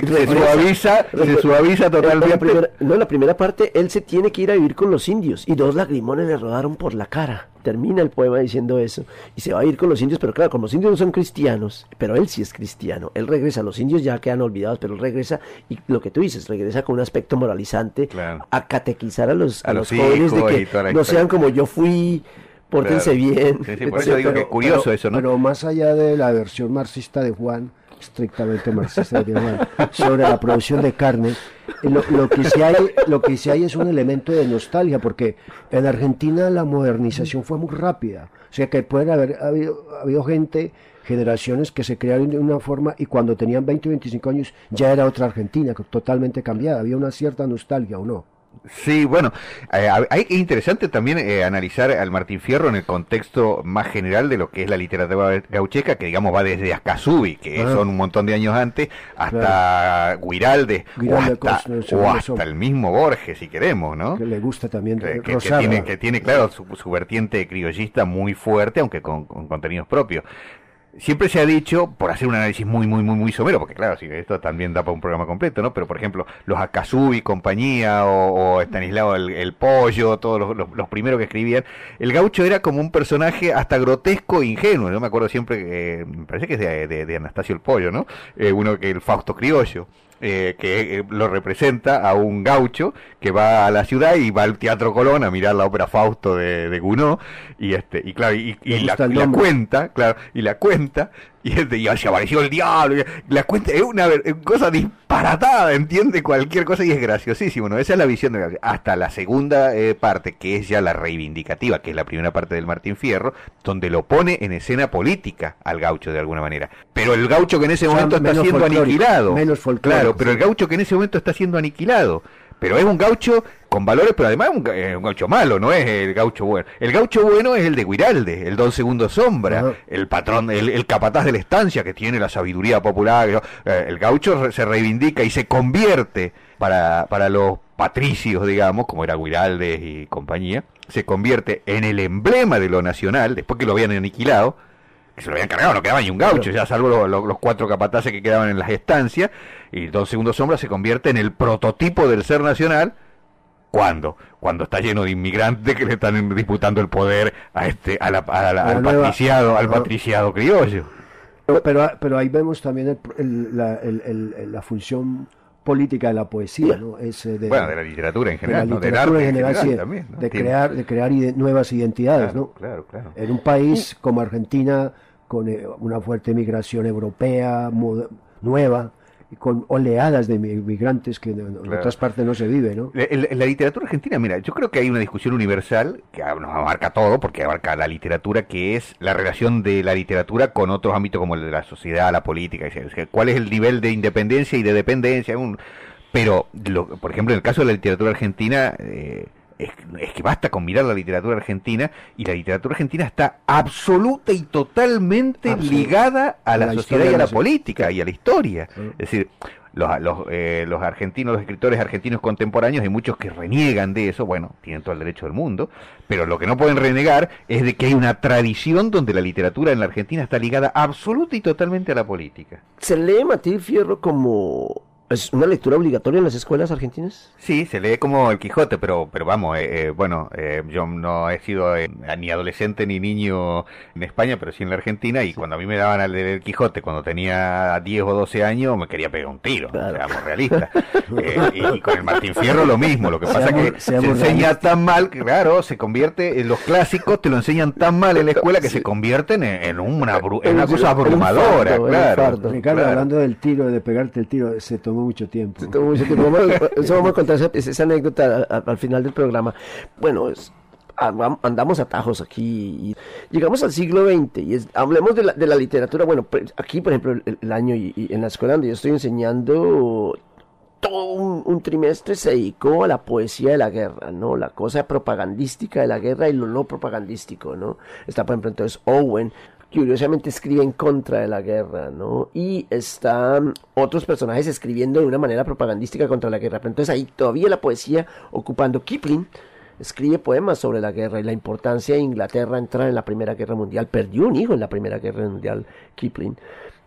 Speaker 5: se suaviza totalmente.
Speaker 1: La primera parte, él se tiene que ir a vivir con los indios, y 2 lagrimones le rodaron por la cara. Termina el poema diciendo eso, y se va a ir con los indios, pero claro, como los indios no son cristianos, pero él sí es cristiano, él regresa, los indios ya quedan olvidados, pero él regresa, y lo que tú dices, regresa con un aspecto moralizante, claro, a catequizar a los jóvenes de que no sean como yo fui, pórtense bien.
Speaker 5: Sí, por eso digo que es curioso eso, ¿no?
Speaker 6: Pero más allá de la versión marxista de Juan, estrictamente marxista de Juan, sobre la producción de carne, lo que sí hay es un elemento de nostalgia, porque en Argentina la modernización fue muy rápida, o sea que pueden haber habido generaciones que se crearon de una forma y cuando tenían 20 o 25 años ya era otra Argentina, totalmente cambiada, había una cierta nostalgia, ¿o no?
Speaker 5: Sí, bueno, es interesante también analizar al Martín Fierro en el contexto más general de lo que es la literatura gaucheca, que digamos va desde Ascasubi, que son un montón de años antes, hasta Guiraldes, o hasta el mismo Borges, si queremos, ¿no?
Speaker 6: Que le gusta también
Speaker 5: que tiene claro, su vertiente criollista muy fuerte, aunque con contenidos propios. Siempre se ha dicho, por hacer un análisis muy somero, porque claro, si esto también da para un programa completo, ¿no? Pero por ejemplo, los Ascasubi y compañía, o Estanislao el Pollo, todos los primeros que escribían, el gaucho era como un personaje hasta grotesco e ingenuo. Yo me acuerdo siempre, me parece que es de Anastasio el Pollo, ¿no? Uno que el Fausto Criollo. Que lo representa a un gaucho que va a la ciudad y va al Teatro Colón a mirar la ópera Fausto de Gounod y la cuenta y se apareció el diablo, la cuenta es una cosa disparatada, entiende cualquier cosa y es graciosísimo, ¿no? Esa es la visión de Gabriel. Hasta la segunda parte, que es ya la reivindicativa, que es la primera parte del Martín Fierro, donde lo pone en escena política al gaucho de alguna manera, pero el gaucho que en ese momento está siendo aniquilado, claro, pero el gaucho que en ese momento está siendo aniquilado, pero es un gaucho con valores, pero además es un gaucho malo, no es el gaucho bueno. El gaucho bueno es el de Guiraldes, el Don Segundo Sombra, el patrón, el capataz de la estancia que tiene la sabiduría popular. El gaucho se reivindica y se convierte para los patricios, digamos, como era Guiraldes y compañía, se convierte en el emblema de lo nacional, después que lo habían aniquilado, que se lo habían cargado, no quedaba ni un gaucho, ya salvo los 4 capataces que quedaban en las estancias, y Don Segundo Sombra se convierte en el prototipo del ser nacional. ¿Cuándo? Cuando está lleno de inmigrantes que le están disputando el poder al patriciado criollo.
Speaker 6: Pero ahí vemos también la función política de la poesía, ¿no?
Speaker 5: De la literatura en general,
Speaker 6: ¿no? Del arte en general, sí,
Speaker 5: también, ¿no?
Speaker 6: de crear nuevas identidades,
Speaker 5: claro,
Speaker 6: ¿no?
Speaker 5: Claro.
Speaker 6: En un país como Argentina, con una fuerte migración europea nueva, con oleadas de migrantes que en otras partes no se vive, ¿no?
Speaker 5: La literatura argentina, mira, yo creo que hay una discusión universal que nos abarca todo, porque abarca la literatura, que es la relación de la literatura con otros ámbitos como el de la sociedad, la política, cuál es el nivel de independencia y de dependencia, pero por ejemplo, en el caso de la literatura argentina, es que basta con mirar la literatura argentina, y la literatura argentina está absoluta y totalmente ligada a la sociedad y a la política y a la historia. Es decir, los argentinos, los escritores argentinos contemporáneos, hay muchos que reniegan de eso, bueno, tienen todo el derecho del mundo, pero lo que no pueden renegar es de que hay una tradición donde la literatura en la Argentina está ligada absoluta y totalmente a la política.
Speaker 1: ¿Se lee Martín Fierro como... ¿Es una lectura obligatoria en las escuelas argentinas?
Speaker 5: Sí, se lee como el Quijote, pero vamos, yo no he sido ni adolescente ni niño en España, pero sí en la Argentina, y cuando a mí me daban a leer el Quijote cuando tenía 10 o 12 años, me quería pegar un tiro, claro. Seamos realistas. Y con el Martín Fierro lo mismo, lo que pasa es que se enseña tan mal, que claro, se convierte en los clásicos, te lo enseñan tan mal en la escuela que se convierten en una cosa abrumadora, claro.
Speaker 6: Ricardo, hablando del tiro, de pegarte el tiro, se tomó mucho tiempo.
Speaker 1: Eso vamos a contar esa anécdota al final del programa. Bueno, andamos atajos aquí. Llegamos al siglo XX y hablemos de la literatura. Bueno, aquí, por ejemplo, el año y en la escuela donde yo estoy enseñando, todo un trimestre se dedicó a la poesía de la guerra, ¿no? La cosa propagandística de la guerra y lo no propagandístico, ¿no? Está, por ejemplo, entonces Owen, curiosamente escribe en contra de la guerra, ¿no? Y están otros personajes escribiendo de una manera propagandística contra la guerra. Pero entonces ahí todavía la poesía ocupando. Kipling escribe poemas sobre la guerra y la importancia de Inglaterra entrar en la Primera Guerra Mundial. Perdió un hijo en la Primera Guerra Mundial, Kipling.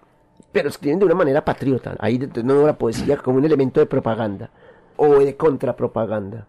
Speaker 1: Pero escriben de una manera patriota. Ahí de nuevo la poesía como un elemento de propaganda o de contrapropaganda.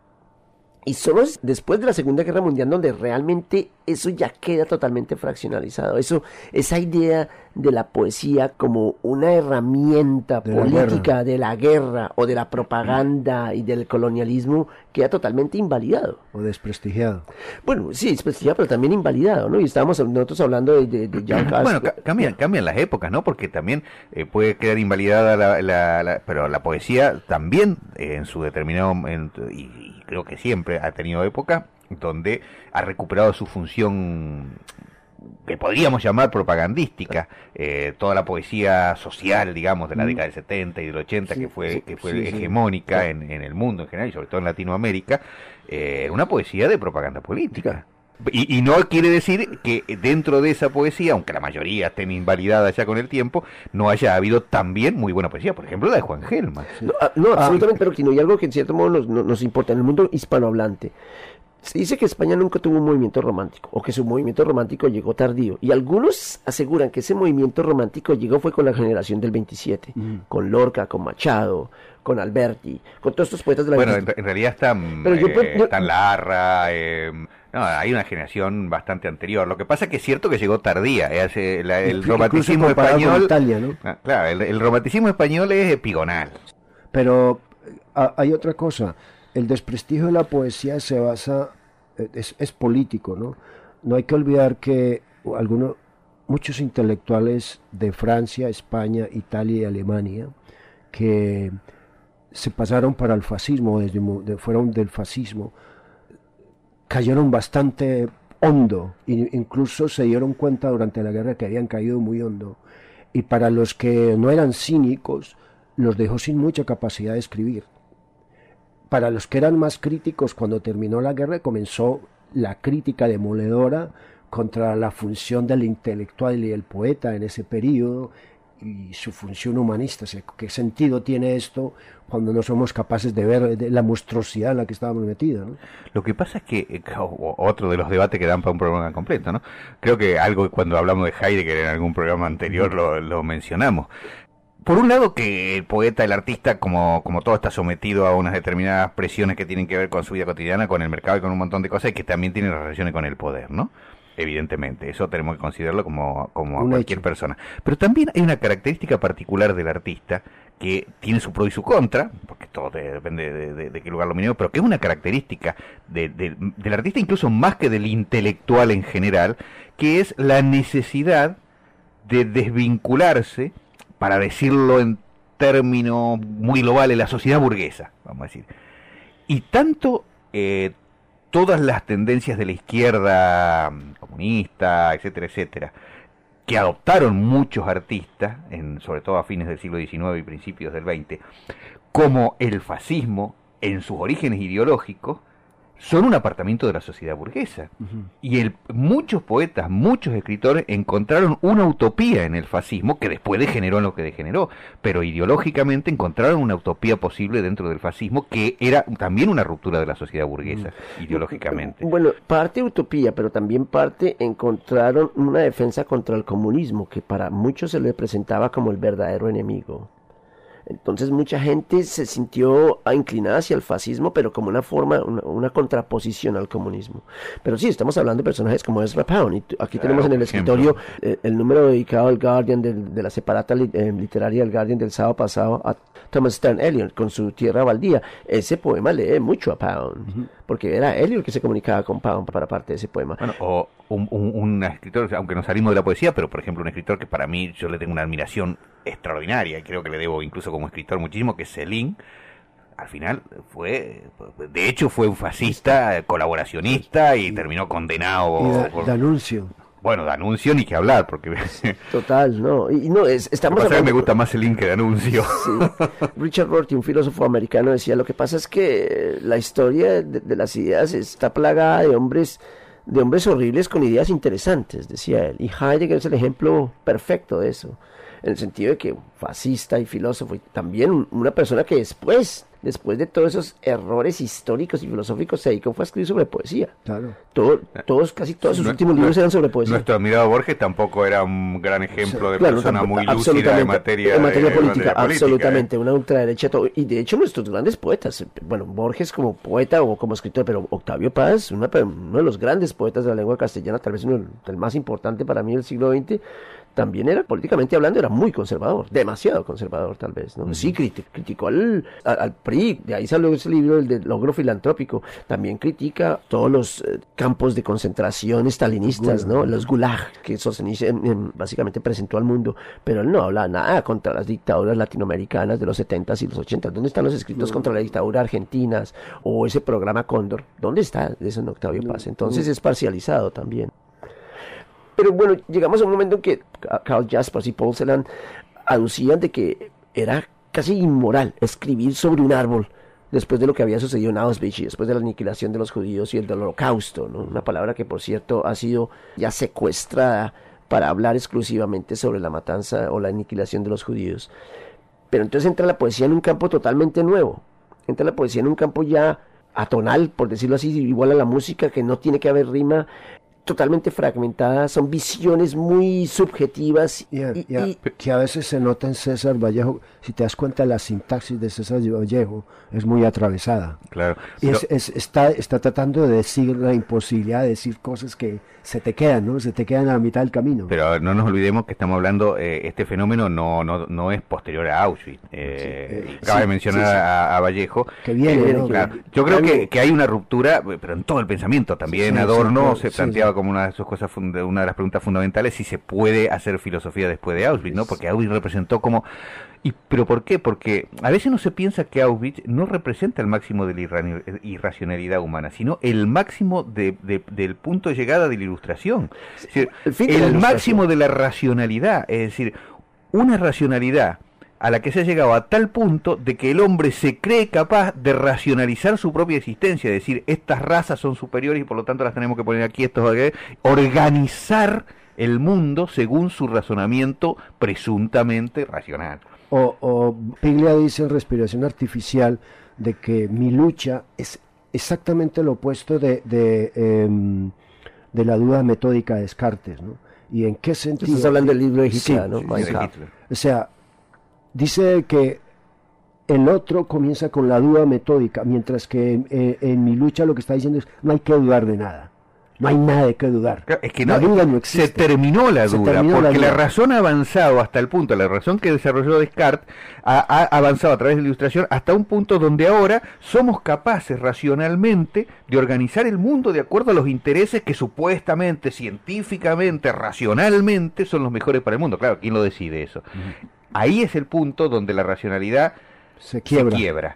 Speaker 1: Y solo después de la Segunda Guerra Mundial donde realmente eso ya queda totalmente fraccionalizado. Esa idea de la poesía como una herramienta política de la guerra o de la propaganda y del colonialismo queda totalmente invalidado.
Speaker 6: O desprestigiado.
Speaker 1: Bueno, sí, desprestigiado, pero también invalidado, ¿no? Y estábamos nosotros hablando de Jan Hus.
Speaker 5: Bueno, cambian las épocas, ¿no? Porque también puede quedar invalidada pero la poesía también en su determinado momento, y creo que siempre ha tenido época donde ha recuperado su función que podríamos llamar propagandística, toda la poesía social, digamos, de la década del 70 y del 80, que fue hegemónica en el mundo en general y sobre todo en Latinoamérica, era una poesía de propaganda política. Y no quiere decir que dentro de esa poesía, aunque la mayoría estén invalidadas ya con el tiempo, no haya habido también muy buena poesía, por ejemplo la de Juan Gelman.
Speaker 1: No, absolutamente, pero que no hay algo que en cierto modo nos importa en el mundo hispanohablante. Se dice que España nunca tuvo un movimiento romántico, o que su movimiento romántico llegó tardío, y algunos aseguran que ese movimiento romántico fue con la generación del 27, con Lorca, con Machado, con Alberti, con todos estos poetas de la...
Speaker 5: Bueno, en realidad están Larra, no, hay una generación bastante anterior. Lo que pasa es que es cierto que llegó tardía. El romanticismo español...
Speaker 6: Italia, ¿no?
Speaker 5: Claro, el romanticismo español es epigonal.
Speaker 6: Pero hay otra cosa. El desprestigio de la poesía se basa... Es político, ¿no? No hay que olvidar que muchos intelectuales de Francia, España, Italia y Alemania que se pasaron para el fascismo, fueron del fascismo, cayeron bastante hondo, incluso se dieron cuenta durante la guerra que habían caído muy hondo, y para los que no eran cínicos, los dejó sin mucha capacidad de escribir. Para los que eran más críticos, cuando terminó la guerra, comenzó la crítica demoledora contra la función del intelectual y el poeta en ese periodo, y su función humanista. ¿Qué sentido tiene esto cuando no somos capaces de ver la monstruosidad en la que estábamos metidos, ¿no?
Speaker 5: Lo que pasa es que, otro de los debates que dan para un programa completo, ¿no? Creo que algo cuando hablamos de Heidegger en algún programa anterior lo mencionamos. Por un lado, que el poeta, el artista, como todo, está sometido a unas determinadas presiones que tienen que ver con su vida cotidiana, con el mercado y con un montón de cosas, y que también tienen relaciones con el poder, ¿no? Evidentemente, eso tenemos que considerarlo como a cualquier persona. Pero también hay una característica particular del artista que tiene su pro y su contra, porque todo depende de qué lugar lo miremos, pero que es una característica del artista incluso más que del intelectual en general, que es la necesidad de desvincularse, para decirlo en términos muy globales, la sociedad burguesa, vamos a decir. Y tanto todas las tendencias de la izquierda comunista, etcétera, etcétera, que adoptaron muchos artistas, sobre todo a fines del siglo XIX y principios del XX, como el fascismo, en sus orígenes ideológicos, son un apartamiento de la sociedad burguesa. Uh-huh. Y muchos poetas, muchos escritores encontraron una utopía en el fascismo que después degeneró en lo que degeneró, pero ideológicamente encontraron una utopía posible dentro del fascismo que era también una ruptura de la sociedad burguesa, ideológicamente.
Speaker 1: Bueno, parte utopía, pero también parte encontraron una defensa contra el comunismo, que para muchos se le presentaba como el verdadero enemigo. Entonces mucha gente se sintió inclinada hacia el fascismo, pero como una forma, una contraposición al comunismo. Pero sí, estamos hablando de personajes como Ezra Pound, y aquí tenemos en el escritorio el número dedicado al Guardian de la separata literaria del Guardian del sábado pasado a Thomas Stern Eliot con su Tierra Baldía. Ese poema lee mucho a Pound, porque era Eliot el que se comunicaba con Pound para parte de ese poema.
Speaker 5: Bueno, o un escritor, aunque nos salimos de la poesía, pero por ejemplo un escritor que para mí yo le tengo una admiración extraordinaria, y creo que le debo incluso como escritor muchísimo, que es Céline. Al final de hecho fue un fascista, colaboracionista, y terminó condenado
Speaker 6: por D'Annunzio.
Speaker 5: Bueno, D'Annunzio ni que hablar, porque
Speaker 1: total, no, y no estamos
Speaker 5: hablando... me gusta más Céline que D'Annunzio.
Speaker 1: Sí. Richard Rorty, un filósofo americano, decía: lo que pasa es que la historia de las ideas está plagada de hombres horribles con ideas interesantes, decía él, y Heidegger es el ejemplo perfecto de eso, en el sentido de que fascista y filósofo, y también una persona que después de todos esos errores históricos y filosóficos se dedicó a escribir sobre poesía. Claro. Casi todos sus últimos libros eran sobre poesía.
Speaker 5: Nuestro admirado Borges tampoco era un gran ejemplo de persona muy lúcida en materia
Speaker 1: política. Absolutamente, una ultraderecha. Y de hecho nuestros grandes poetas, bueno, Borges como poeta o como escritor, pero Octavio Paz, uno de los grandes poetas de la lengua castellana, tal vez el más importante para mí del siglo XX, también era, políticamente hablando, era muy conservador, demasiado conservador tal vez, ¿no? Sí, criticó al PRI, de ahí salió ese libro, el de logro filantrópico. También critica todos los campos de concentración stalinistas, ¿no? Los gulag que Solzhenitsyn básicamente presentó al mundo, pero él no habla nada contra las dictaduras latinoamericanas de los 70s y los 80s. ¿Dónde están los escritos contra la dictadura argentina o ese programa Cóndor? ¿Dónde está eso en Octavio Paz? Entonces es parcializado también. Pero bueno, llegamos a un momento en que Karl Jaspers y Paul Celan aducían de que era casi inmoral escribir sobre un árbol después de lo que había sucedido en Auschwitz y después de la aniquilación de los judíos y el del Holocausto, ¿no? Una palabra que, por cierto, ha sido ya secuestrada para hablar exclusivamente sobre la matanza o la aniquilación de los judíos. Pero entonces entra la poesía en un campo totalmente nuevo. Entra la poesía en un campo ya atonal, por decirlo así, igual a la música, que no tiene que haber rima, totalmente fragmentadas, son visiones muy subjetivas y
Speaker 6: que a veces se nota en César Vallejo. Si te das cuenta, la sintaxis de César Vallejo es muy atravesada.
Speaker 5: Claro.
Speaker 6: Y está tratando de decir la imposibilidad de decir cosas que se te quedan, ¿no? Se te quedan a la mitad del camino.
Speaker 5: Pero no nos olvidemos que estamos hablando, este fenómeno no es posterior a Auschwitz. Cabe mencionar a Vallejo.
Speaker 6: Que viene, ¿no?
Speaker 5: Claro. Yo creo que hay una ruptura, pero en todo el pensamiento. También Adorno se planteaba como una de sus cosas, una de las preguntas fundamentales, si se puede hacer filosofía después de Auschwitz, ¿no? Porque Auschwitz representó como... ¿Pero por qué? Porque a veces no se piensa que Auschwitz no representa el máximo de la irracionalidad humana, sino el máximo del punto de llegada de la ilustración. Es decir, el máximo de la racionalidad, es decir, una racionalidad a la que se ha llegado a tal punto de que el hombre se cree capaz de racionalizar su propia existencia, es decir, estas razas son superiores y por lo tanto las tenemos que poner aquí, organizar el mundo según su razonamiento presuntamente racional.
Speaker 6: O Piglia dice en Respiración Artificial de que mi lucha es exactamente lo opuesto de la duda metódica de Descartes, ¿no? ¿Y en qué sentido?
Speaker 1: Estás hablando del libro de Hitler,
Speaker 6: sí,
Speaker 1: ¿no?
Speaker 5: Sí,
Speaker 6: o sea, dice que el otro comienza con la duda metódica, mientras que en mi lucha lo que está diciendo es no hay que dudar de nada. No hay nada de qué dudar.
Speaker 5: Es que
Speaker 6: la duda no existe.
Speaker 5: Se terminó la duda, porque la razón ha avanzado hasta el punto, la razón que desarrolló Descartes ha avanzado a través de la ilustración hasta un punto donde ahora somos capaces racionalmente de organizar el mundo de acuerdo a los intereses que supuestamente, científicamente, racionalmente son los mejores para el mundo. Claro, ¿quién lo decide eso? Ahí es el punto donde la racionalidad se quiebra.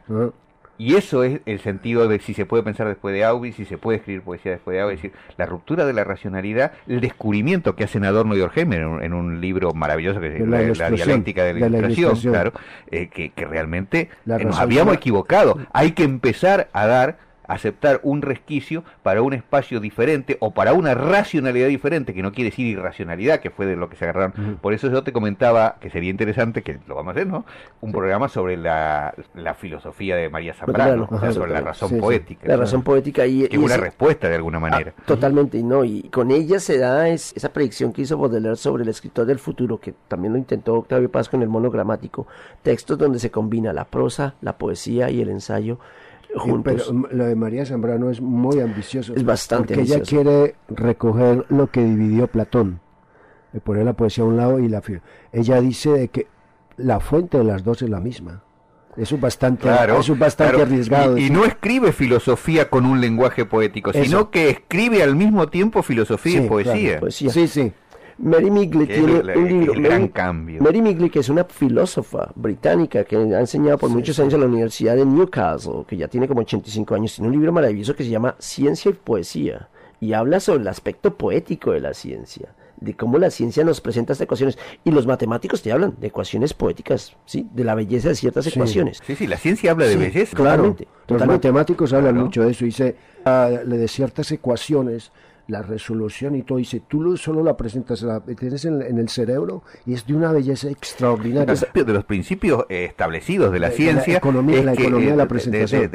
Speaker 5: Y eso es el sentido de si se puede pensar después de Auschwitz, si se puede escribir poesía después de Auschwitz, es decir, la ruptura de la racionalidad, el descubrimiento que hacen Adorno y Horkheimer en un libro maravilloso que es la dialéctica de la ilustración, claro, que realmente nos habíamos equivocado. Hay que empezar a aceptar un resquicio para un espacio diferente o para una racionalidad diferente, que no quiere decir irracionalidad, que fue de lo que se agarraron. Por eso yo te comentaba que sería interesante, que lo vamos a hacer, ¿no? Un programa sobre la filosofía de María Zambrano, sobre la razón poética.
Speaker 1: La razón poética y
Speaker 5: que es una respuesta de alguna manera.
Speaker 1: Totalmente, ¿no? Y con ella se da esa predicción que hizo Baudelaire sobre el escritor del futuro, que también lo intentó Octavio Paz con el monogramático, textos donde se combina la prosa, la poesía y el ensayo juntos.
Speaker 6: Pero lo de María Zambrano es muy ambicioso.
Speaker 1: Es bastante
Speaker 6: ambicioso. Porque ella quiere recoger lo que dividió Platón, de poner la poesía a un lado y la filosofía. Ella dice de que la fuente de las dos es la misma. Eso es bastante, arriesgado.
Speaker 5: Y no escribe filosofía con un lenguaje poético, sino que escribe al mismo tiempo filosofía y poesía.
Speaker 1: Claro, poesía. Sí. Mary Migley tiene un libro, Mary Migley, que es una filósofa británica que ha enseñado por muchos años en la Universidad de Newcastle, que ya tiene como 85 años, tiene un libro maravilloso que se llama Ciencia y Poesía, y habla sobre el aspecto poético de la ciencia, de cómo la ciencia nos presenta estas ecuaciones, y los matemáticos te hablan de ecuaciones poéticas, ¿sí? De la belleza de ciertas ecuaciones.
Speaker 5: Sí, la ciencia habla de belleza.
Speaker 6: Totalmente. Los matemáticos hablan mucho de eso, dice, de ciertas ecuaciones, la resolución y todo, dice, tú solo la presentas, la tienes en el cerebro y es de una belleza extraordinaria.
Speaker 5: De los principios establecidos de la ciencia,
Speaker 6: la economía de la presentación.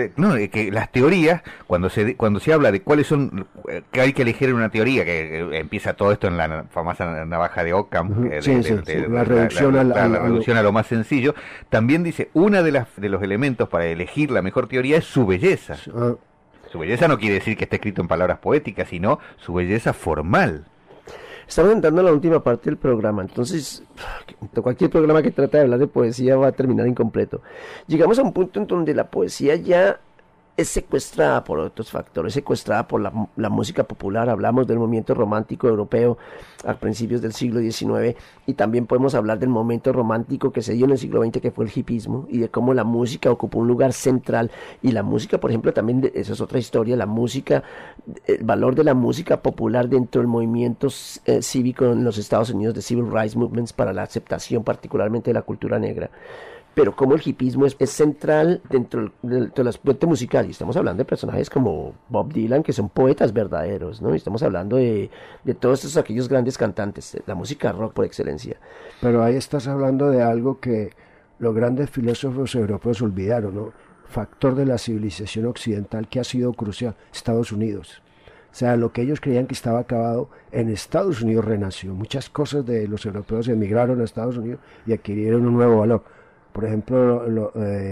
Speaker 5: Que las teorías, cuando se habla de cuáles son, que hay que elegir una teoría, que empieza todo esto en la famosa navaja de Occam,
Speaker 6: la reducción
Speaker 5: a lo más sencillo, también dice, una de los elementos para elegir la mejor teoría es su belleza. Su belleza no quiere decir que esté escrito en palabras poéticas, sino su belleza formal.
Speaker 1: Estamos entrando en la última parte del programa, entonces cualquier programa que trata de hablar de poesía va a terminar incompleto. Llegamos a un punto en donde la poesía ya es secuestrada por otros factores, secuestrada por la música popular. Hablamos del movimiento romántico europeo a principios del siglo XIX, y también podemos hablar del momento romántico que se dio en el siglo XX, que fue el hipismo, y de cómo la música ocupó un lugar central. Y la música, por ejemplo, también, esa es otra historia, la música, el valor de la música popular dentro del movimiento cívico en los Estados Unidos, de Civil Rights Movements, para la aceptación particularmente de la cultura negra. Pero como el hipismo es central dentro de la fuente musical, y estamos hablando de personajes como Bob Dylan, que son poetas verdaderos, ¿no? Y estamos hablando de todos aquellos grandes cantantes, la música rock por excelencia.
Speaker 6: Pero ahí estás hablando de algo que los grandes filósofos europeos olvidaron, ¿no? Factor de la civilización occidental que ha sido crucial, Estados Unidos. O sea, lo que ellos creían que estaba acabado, en Estados Unidos renació. Muchas cosas de los europeos emigraron a Estados Unidos y adquirieron un nuevo valor. Por ejemplo,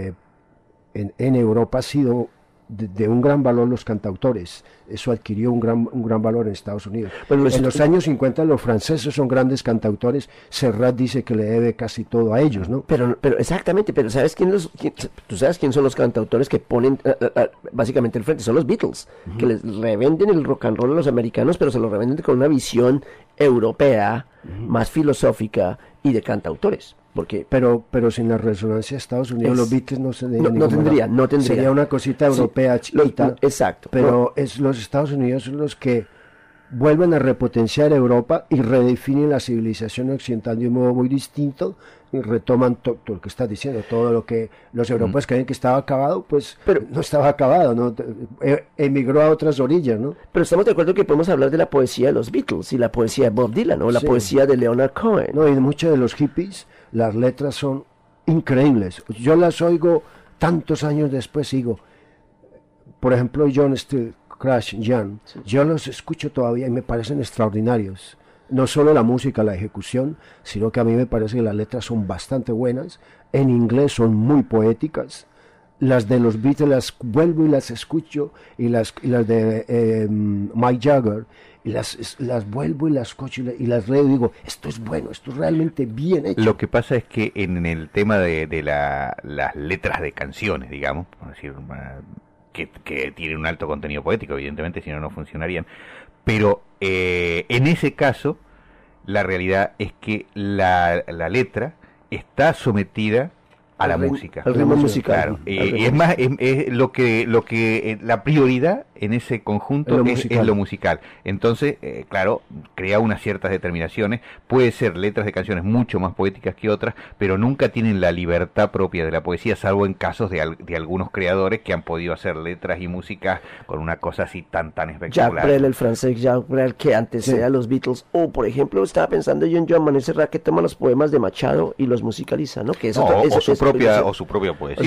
Speaker 6: en Europa ha sido de un gran valor los cantautores. Eso adquirió un gran valor en Estados Unidos. Pero en los años 50 los franceses son grandes cantautores. Serrat dice que le debe casi todo a ellos, ¿no?
Speaker 1: Pero exactamente, pero ¿sabes tú sabes quién son los cantautores que ponen básicamente el frente? Son los Beatles, que les revenden el rock and roll a los americanos, pero se lo revenden con una visión europea, más filosófica y de cantautores. Porque,
Speaker 6: pero sin la resonancia de Estados Unidos, los Beatles no
Speaker 1: tendrían.
Speaker 6: Sería una cosita europea chiquita.
Speaker 1: Exacto.
Speaker 6: Pero los Estados Unidos son los que vuelven a repotenciar Europa y redefinen la civilización occidental de un modo muy distinto y retoman todo lo que estás diciendo, todo lo que los europeos creen que estaba acabado, pues pero no estaba acabado, ¿no? Emigró a otras orillas, ¿no?
Speaker 1: Pero estamos de acuerdo que podemos hablar de la poesía de los Beatles y la poesía de Bob Dylan o la poesía de Leonard Cohen.
Speaker 6: No, y de muchos de los hippies las letras son increíbles. Yo las oigo tantos años después, sigo. Por ejemplo, John Steele, Crash Young, yo los escucho todavía y me parecen extraordinarios. No solo la música, la ejecución, sino que a mí me parece que las letras son bastante buenas. En inglés son muy poéticas. Las de los Beatles las vuelvo y las escucho, y las de Mick Jagger, y las vuelvo y las escucho y las leo y digo, esto es bueno, esto es realmente bien hecho.
Speaker 5: Lo que pasa es que en el tema de las letras de canciones, digamos, por decir, que tienen un alto contenido poético, evidentemente, si no, no funcionarían, pero en ese caso, la realidad es que la letra está sometida a la música,
Speaker 1: al ritmo musical,
Speaker 5: claro. Y es más, es lo que la prioridad en ese conjunto es lo musical. Entonces, claro, crea unas ciertas determinaciones. Puede ser letras de canciones mucho más poéticas que otras, pero nunca tienen la libertad propia de la poesía, salvo en casos de algunos creadores que han podido hacer letras y músicas con una cosa así tan espectacular.
Speaker 1: Jacques Brel, el francés Jacques Brel, que antecede a los Beatles. O, por ejemplo, estaba pensando yo en Joan Manuel Serrat, que toma los poemas de Machado y los musicaliza, ¿no? Que
Speaker 5: o su propia poesía.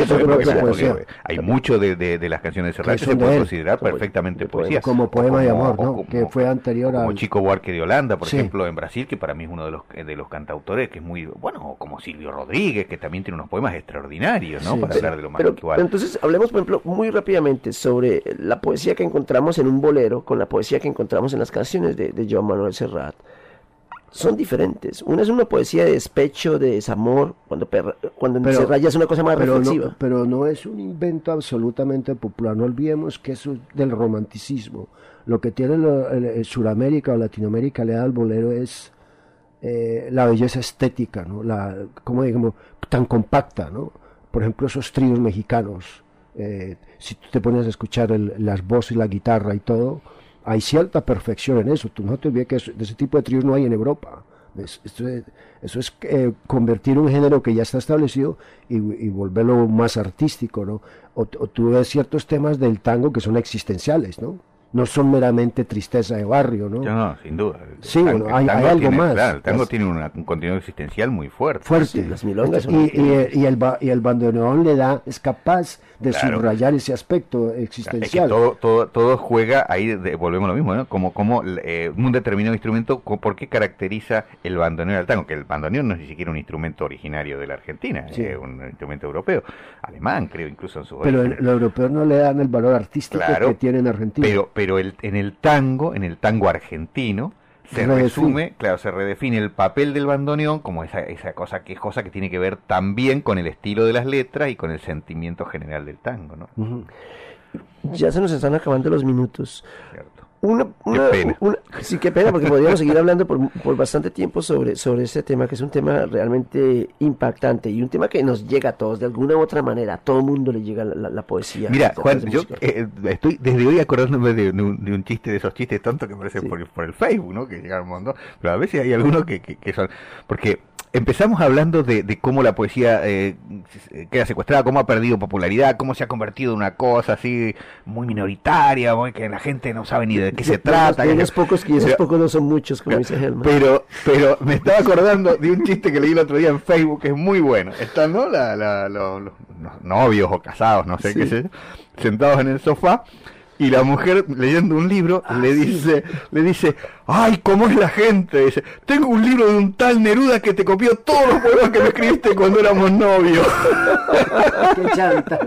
Speaker 5: Hay mucho de las canciones de Serrat que se puede considerar perfectamente poesía.
Speaker 6: Como poema de amor, ¿no? Que fue anterior a...
Speaker 5: Como Chico Buarque de Holanda, por ejemplo, en Brasil, que para mí es uno de los cantautores que es muy... Bueno, como Silvio Rodríguez, que también tiene unos poemas extraordinarios, ¿no? Para hablar de lo más
Speaker 1: pero entonces, hablemos, por ejemplo, muy rápidamente sobre la poesía que encontramos en un bolero con la poesía que encontramos en las canciones de Joan Manuel Serrat. Son diferentes. Una es una poesía de despecho, de desamor, cuando Serrat ya es una cosa más reflexiva.
Speaker 6: Pero no es un invento absolutamente popular. No olvidemos que eso es del romanticismo. Lo que tiene Sudamérica o Latinoamérica le da al bolero es la belleza estética, ¿no? Como digamos, tan compacta, ¿no? Por ejemplo, esos tríos mexicanos. Si tú te pones a escuchar las voces, la guitarra y todo, hay cierta perfección en eso. Tú no te olvides que de ese tipo de tríos no hay en Europa. Eso es convertir un género que ya está establecido y volverlo más artístico, ¿no? O tú ves ciertos temas del tango que son existenciales, ¿no? No son meramente tristeza de barrio, ¿no?
Speaker 5: No, sin duda.
Speaker 6: Sí, bueno, hay algo más.
Speaker 5: Claro, el tango tiene un contenido existencial muy fuerte.
Speaker 6: Sí, las milongas son y el bandoneón es capaz de subrayar ese aspecto existencial.
Speaker 5: Es que todo juega ahí, volvemos a lo mismo, ¿no? Como un determinado instrumento, ¿por qué caracteriza el bandoneón al tango? Que el bandoneón no es ni siquiera un instrumento originario de la Argentina, es un instrumento europeo, alemán, creo, incluso en su
Speaker 6: origen. Pero los europeos no le dan el valor artístico que tiene en Argentina.
Speaker 5: Pero en el tango argentino se redefine el papel del bandoneón como esa cosa quejosa que tiene que ver también con el estilo de las letras y con el sentimiento general del tango, ¿no?
Speaker 1: Uh-huh. Ya se nos están acabando los minutos.
Speaker 5: Cierto.
Speaker 1: Sí, qué pena, porque podríamos seguir hablando por bastante tiempo sobre este tema, que es un tema realmente impactante y un tema que nos llega a todos de alguna u otra manera. A todo mundo le llega la poesía.
Speaker 5: Mira, Juan, yo estoy desde hoy acordándome de un chiste, de esos chistes tontos que aparecen por el Facebook, ¿no? Que llegan un montón, pero a veces hay algunos que son... Porque empezamos hablando de cómo la poesía queda secuestrada, cómo ha perdido popularidad, cómo se ha convertido en una cosa así muy minoritaria, que la gente no sabe ni de qué se trata.
Speaker 1: Y esos pocos no son muchos, como dice Helman.
Speaker 5: Pero me estaba acordando de un chiste que leí el otro día en Facebook, que es muy bueno. Están, ¿no? Los novios o casados, no sé qué sé, sentados en el sofá. Y la mujer, leyendo un libro, le dice, ¡ay, cómo es la gente! Dice, tengo un libro de un tal Neruda que te copió todos los poemas que me escribiste cuando éramos novios.
Speaker 6: ¡Qué chanta!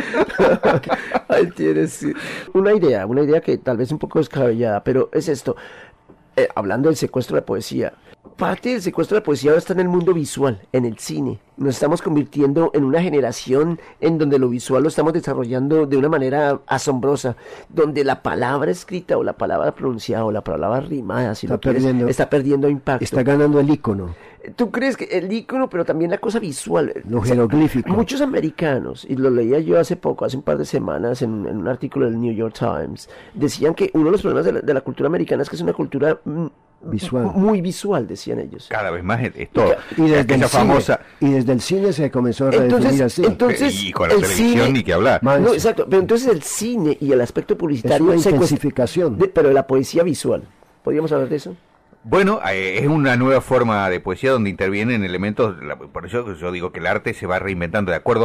Speaker 1: Ahí tienes una idea que tal vez un poco descabellada, pero es esto. Hablando del secuestro de la poesía, parte del secuestro de la poesía ahora está en el mundo visual, en el cine. Nos estamos convirtiendo en una generación en donde lo visual lo estamos desarrollando de una manera asombrosa, donde la palabra escrita o la palabra pronunciada o la palabra rimada, si está perdiendo impacto.
Speaker 6: Está ganando el ícono.
Speaker 1: ¿Tú crees que el icono, pero también la cosa visual?
Speaker 6: Lo jeroglífico.
Speaker 1: Muchos americanos, y lo leía yo hace poco, hace un par de semanas, en un artículo del New York Times, decían que uno de los problemas de la cultura americana es que es una cultura
Speaker 6: visual.
Speaker 1: Muy visual, decían ellos.
Speaker 5: Cada vez más es todo.
Speaker 6: Y desde, el cine se comenzó a redefinir así.
Speaker 1: Entonces,
Speaker 5: y con la televisión ni que hablar.
Speaker 1: No, exacto. Pero entonces el cine y el aspecto publicitario...
Speaker 6: Es una intensificación.
Speaker 1: Pero de la poesía visual. ¿Podríamos hablar de eso?
Speaker 5: Bueno, es una nueva forma de poesía donde intervienen elementos, por eso yo digo que el arte se va reinventando de acuerdo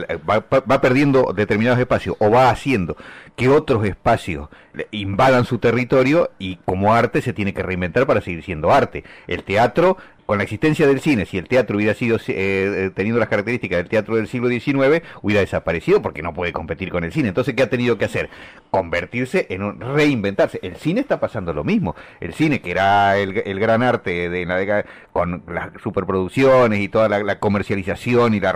Speaker 5: va perdiendo determinados espacios o va haciendo que otros espacios invadan su territorio y como arte se tiene que reinventar para seguir siendo arte. El teatro, con la existencia del cine, si el teatro hubiera sido teniendo las características del teatro del siglo XIX, hubiera desaparecido porque no puede competir con el cine. Entonces, ¿qué ha tenido que hacer? Convertirse reinventarse. El cine está pasando lo mismo. El cine, que era el gran arte de la década, con las superproducciones y toda la comercialización y la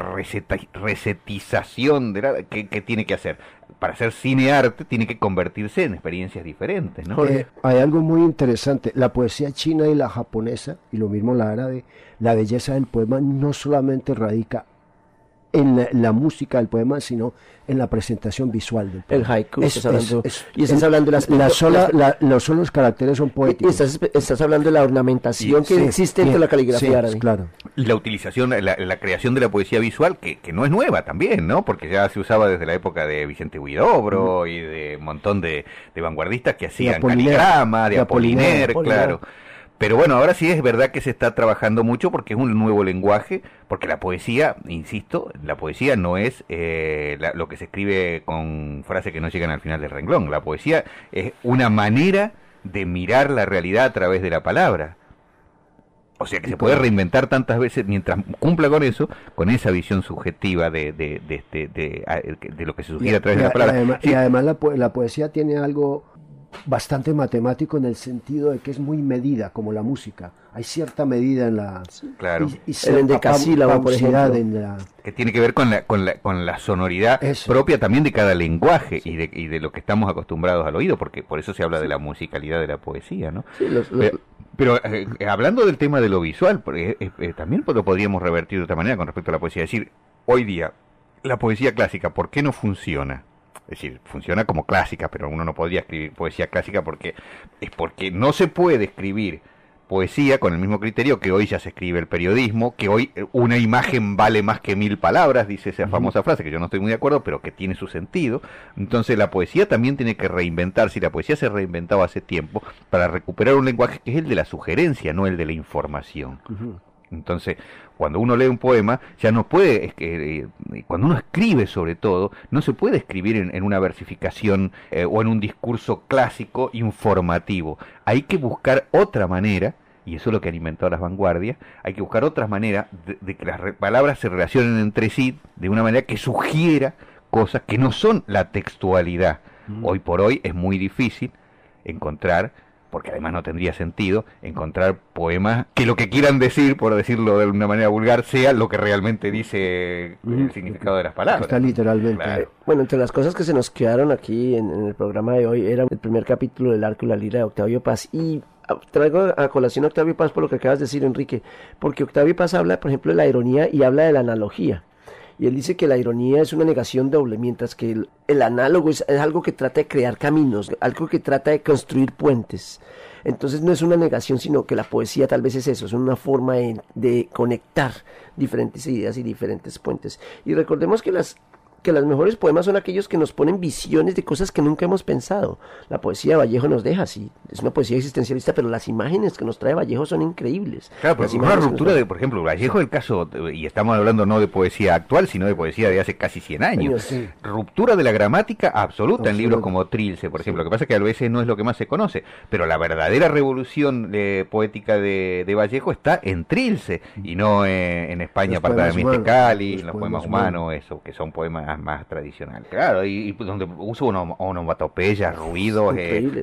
Speaker 5: resetización que tiene que hacer. Para hacer cine-arte tiene que convertirse en experiencias diferentes, ¿no?
Speaker 6: Hay algo muy interesante. La poesía china y la japonesa, y lo mismo la árabe, la belleza del poema no solamente radica en la música del poema, sino en la presentación visual del poema.
Speaker 1: El haiku, estás hablando de
Speaker 6: los solos caracteres son poéticos.
Speaker 1: Estás hablando de la ornamentación que existe entre la caligrafía árabe.
Speaker 6: Claro.
Speaker 5: Y la utilización, la creación de la poesía visual, que no es nueva también, ¿no? Porque ya se usaba desde la época de Vicente Huidobro y de un montón de vanguardistas que hacían caligrama, de Apollinaire, claro. Pero bueno, ahora sí es verdad que se está trabajando mucho porque es un nuevo lenguaje, porque la poesía, insisto, la poesía no es lo que se escribe con frases que no llegan al final del renglón. La poesía es una manera de mirar la realidad a través de la palabra. O sea que se puede reinventar tantas veces mientras cumpla con eso, con esa visión subjetiva de lo que se sugiere a través de la palabra.
Speaker 6: Y además la poesía tiene algo bastante matemático en el sentido de que es muy medida, como la música. Hay cierta medida en la...
Speaker 5: Claro.
Speaker 1: Y el endecasílabo, por ejemplo.
Speaker 5: Que tiene que ver con la sonoridad propia también de cada lenguaje y de lo que estamos acostumbrados al oído, porque por eso se habla de la musicalidad de la poesía, ¿no?
Speaker 1: Sí,
Speaker 5: pero hablando del tema de lo visual, también lo podríamos revertir de otra manera con respecto a la poesía. Es decir, hoy día, la poesía clásica, ¿por qué no funciona? Es decir, funciona como clásica, pero uno no podría escribir poesía clásica porque no se puede escribir poesía con el mismo criterio que hoy ya se escribe el periodismo, que hoy una imagen vale más que 1000 palabras, dice esa famosa frase, que yo no estoy muy de acuerdo, pero que tiene su sentido. Entonces la poesía también tiene que reinventarse, y la poesía se reinventaba hace tiempo para recuperar un lenguaje que es el de la sugerencia, no el de la información. Entonces, cuando uno lee un poema, ya no puede, cuando uno escribe sobre todo, no se puede escribir en una versificación o en un discurso clásico informativo. Hay que buscar otra manera, y eso es lo que han inventado las vanguardias, hay que buscar otras maneras de que las palabras se relacionen entre sí de una manera que sugiera cosas que no son la textualidad. Hoy por hoy es muy difícil encontrar, porque además no tendría sentido, encontrar poemas que lo que quieran decir, por decirlo de una manera vulgar, sea lo que realmente dice el significado de las palabras.
Speaker 6: Está literalmente.
Speaker 5: Claro.
Speaker 1: Bueno, entre las cosas que se nos quedaron aquí en el programa de hoy era el primer capítulo del Arco y la Lira de Octavio Paz, y traigo a colación a Octavio Paz por lo que acabas de decir, Enrique, porque Octavio Paz habla, por ejemplo, de la ironía y habla de la analogía. Y él dice que la ironía es una negación doble, mientras que el análogo es algo que trata de crear caminos, algo que trata de construir puentes. Entonces no es una negación, sino que la poesía tal vez es eso, es una forma de conectar diferentes ideas y diferentes puentes. Y recordemos que las mejores poemas son aquellos que nos ponen visiones de cosas que nunca hemos pensado. La poesía de Vallejo nos deja así, es una poesía existencialista, pero las imágenes que nos trae Vallejo son increíbles.
Speaker 5: Claro, pero una ruptura de, por ejemplo, Vallejo, el caso, y estamos hablando no de poesía actual, sino de poesía de hace casi 100 años.
Speaker 1: Sí.
Speaker 5: Ruptura de la gramática absoluta en libros como Trilce, por ejemplo. Lo que pasa es que a veces no es lo que más se conoce, pero la verdadera revolución poética de Vallejo está en Trilce, y no en España, apartadamente Cali, en los poemas humanos, eso, que son poemas más tradicional, claro, y donde uso onomatopeyas, ruidos,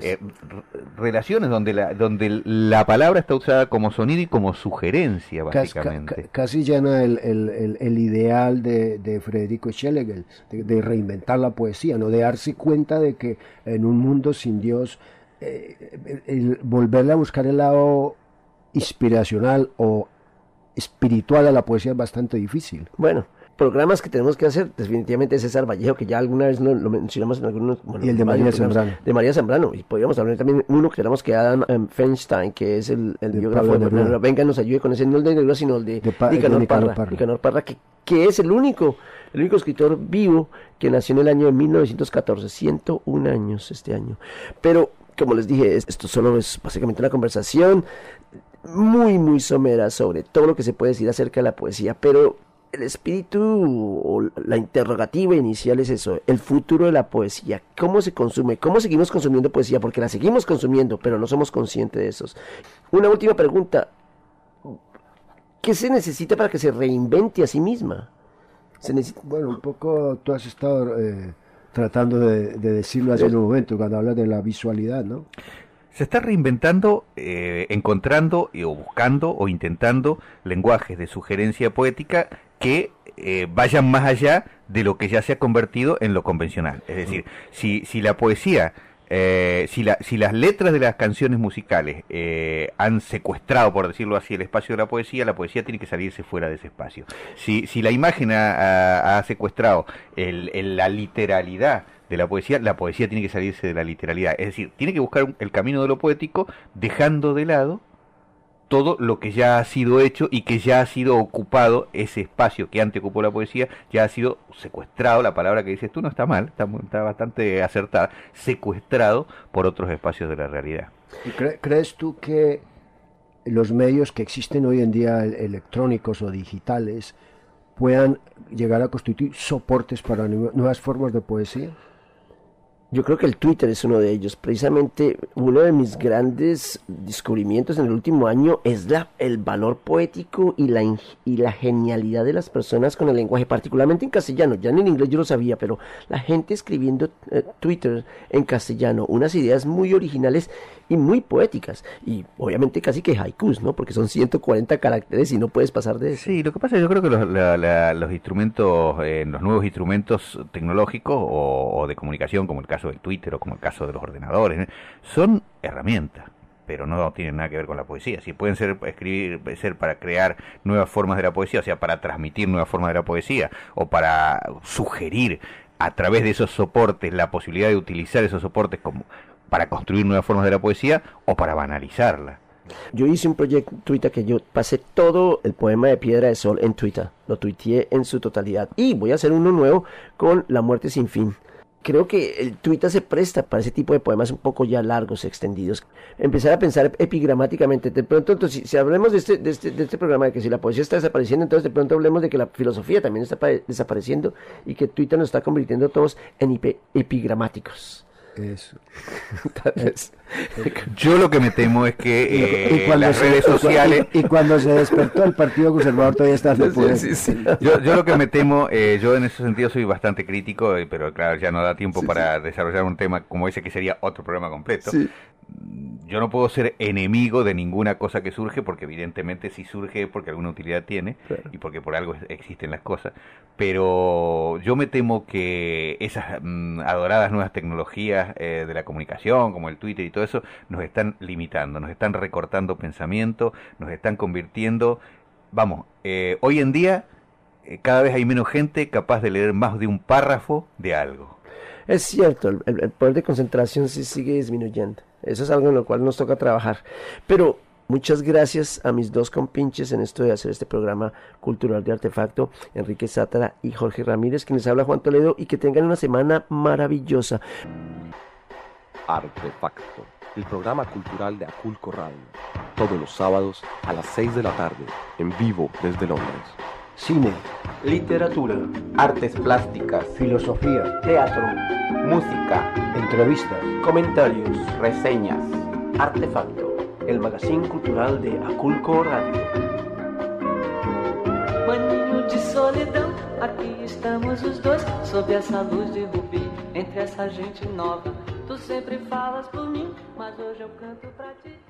Speaker 5: relaciones donde la palabra está usada como sonido y como sugerencia, básicamente.
Speaker 6: Casi llena el ideal de Federico Schlegel, de reinventar la poesía, no de darse cuenta de que en un mundo sin Dios, volverle a buscar el lado inspiracional o espiritual a la poesía es bastante difícil.
Speaker 1: Bueno, programas que tenemos que hacer, definitivamente César Vallejo, que ya alguna vez lo mencionamos en algunos... Bueno,
Speaker 6: y el de María Zambrano.
Speaker 1: De María Zambrano, y podríamos hablar también uno que éramos que Adam Feinstein, que es el biógrafo de Pablo. Venga, nos ayude con ese, no el de Neruda, sino el de Nicanor Parra, que es el único escritor vivo que nació en el año de 1914, 101 años este año. Pero, como les dije, esto solo es básicamente una conversación muy, muy somera sobre todo lo que se puede decir acerca de la poesía, pero el espíritu o la interrogativa inicial es eso, el futuro de la poesía, cómo se consume, cómo seguimos consumiendo poesía, porque la seguimos consumiendo, pero no somos conscientes de eso. Una última pregunta, ¿qué se necesita para que se reinvente a sí misma?
Speaker 6: Bueno, un poco tú has estado tratando de decirlo hace un momento, cuando hablas de la visualidad, ¿no?
Speaker 5: Se está reinventando, encontrando o buscando o intentando lenguajes de sugerencia poética que vayan más allá de lo que ya se ha convertido en lo convencional. Es decir, si la poesía, si las letras de las canciones musicales han secuestrado, por decirlo así, el espacio de la poesía tiene que salirse fuera de ese espacio. Si la imagen ha secuestrado la literalidad de la poesía tiene que salirse de la literalidad. Es decir, tiene que buscar el camino de lo poético, dejando de lado todo lo que ya ha sido hecho y que ya ha sido ocupado, ese espacio que antes ocupó la poesía, ya ha sido secuestrado, la palabra que dices tú no está mal, está bastante acertada, secuestrado por otros espacios de la realidad.
Speaker 6: ¿Y crees tú que los medios que existen hoy en día, electrónicos o digitales, puedan llegar a constituir soportes para nuevas formas de poesía?
Speaker 1: Yo creo que el Twitter es uno de ellos. Precisamente uno de mis grandes descubrimientos en el último año es el valor poético y la genialidad de las personas con el lenguaje, particularmente en castellano. Ya en inglés yo lo sabía, pero la gente escribiendo Twitter en castellano, unas ideas muy originales y muy poéticas, y obviamente casi que haikus, ¿no? Porque son 140 caracteres y no puedes pasar de eso.
Speaker 5: Sí, lo que pasa es que yo creo que los instrumentos, los nuevos instrumentos tecnológicos o de comunicación, como el caso del Twitter o como el caso de los ordenadores, son herramientas, pero no tienen nada que ver con la poesía. Si pueden ser para crear nuevas formas de la poesía, o sea, para transmitir nuevas formas de la poesía, o para sugerir a través de esos soportes la posibilidad de utilizar esos soportes como para construir nuevas formas de la poesía o para banalizarla.
Speaker 1: Yo hice un proyecto en Twitter que yo pasé todo el poema de Piedra de Sol en Twitter, lo tuiteé en su totalidad, y voy a hacer uno nuevo con La muerte sin fin. Creo que el Twitter se presta para ese tipo de poemas un poco ya largos, extendidos. Empezar a pensar epigramáticamente. De pronto, entonces, si hablemos de este programa, de que si la poesía está desapareciendo, entonces de pronto hablemos de que la filosofía también está desapareciendo y que Twitter nos está convirtiendo todos en epigramáticos.
Speaker 6: Eso.
Speaker 5: Yo lo que me temo es que las redes sociales...
Speaker 6: Y cuando se despertó el Partido Conservador todavía está en el poder.
Speaker 5: Sí. Yo lo que me temo, yo en ese sentido soy bastante crítico, pero claro, ya no da tiempo para desarrollar un tema como ese, que sería otro programa completo. Sí. Yo no puedo ser enemigo de ninguna cosa que surge, porque evidentemente si surge es porque alguna utilidad tiene, claro, y porque por algo existen las cosas, pero yo me temo que esas adoradas nuevas tecnologías de la comunicación, como el Twitter y todo eso, nos están limitando, nos están recortando pensamiento, nos están convirtiendo, hoy en día cada vez hay menos gente capaz de leer más de un párrafo de algo.
Speaker 1: Es cierto, el poder de concentración sí sigue disminuyendo. Eso es algo en lo cual nos toca trabajar. Pero muchas gracias a mis dos compinches en esto de hacer este programa cultural de Artefacto, Enrique Sátara y Jorge Ramírez, quienes habla Juan Toledo, y que tengan una semana maravillosa.
Speaker 7: Artefacto, el programa cultural de Aculco Radio, todos los sábados a las 6 de la tarde, en vivo desde Londres.
Speaker 6: Cine,
Speaker 2: literatura, artes plásticas,
Speaker 6: filosofía,
Speaker 2: teatro, música,
Speaker 6: entrevistas,
Speaker 2: comentarios, reseñas. Artefacto,
Speaker 1: el magazine cultural de Aculco Radio.
Speaker 3: Maninho de solidão, aqui estamos os dois, sob essa luz de rubi, entre essa gente nova. Tu sempre falas por mim, mas hoje eu canto pra ti.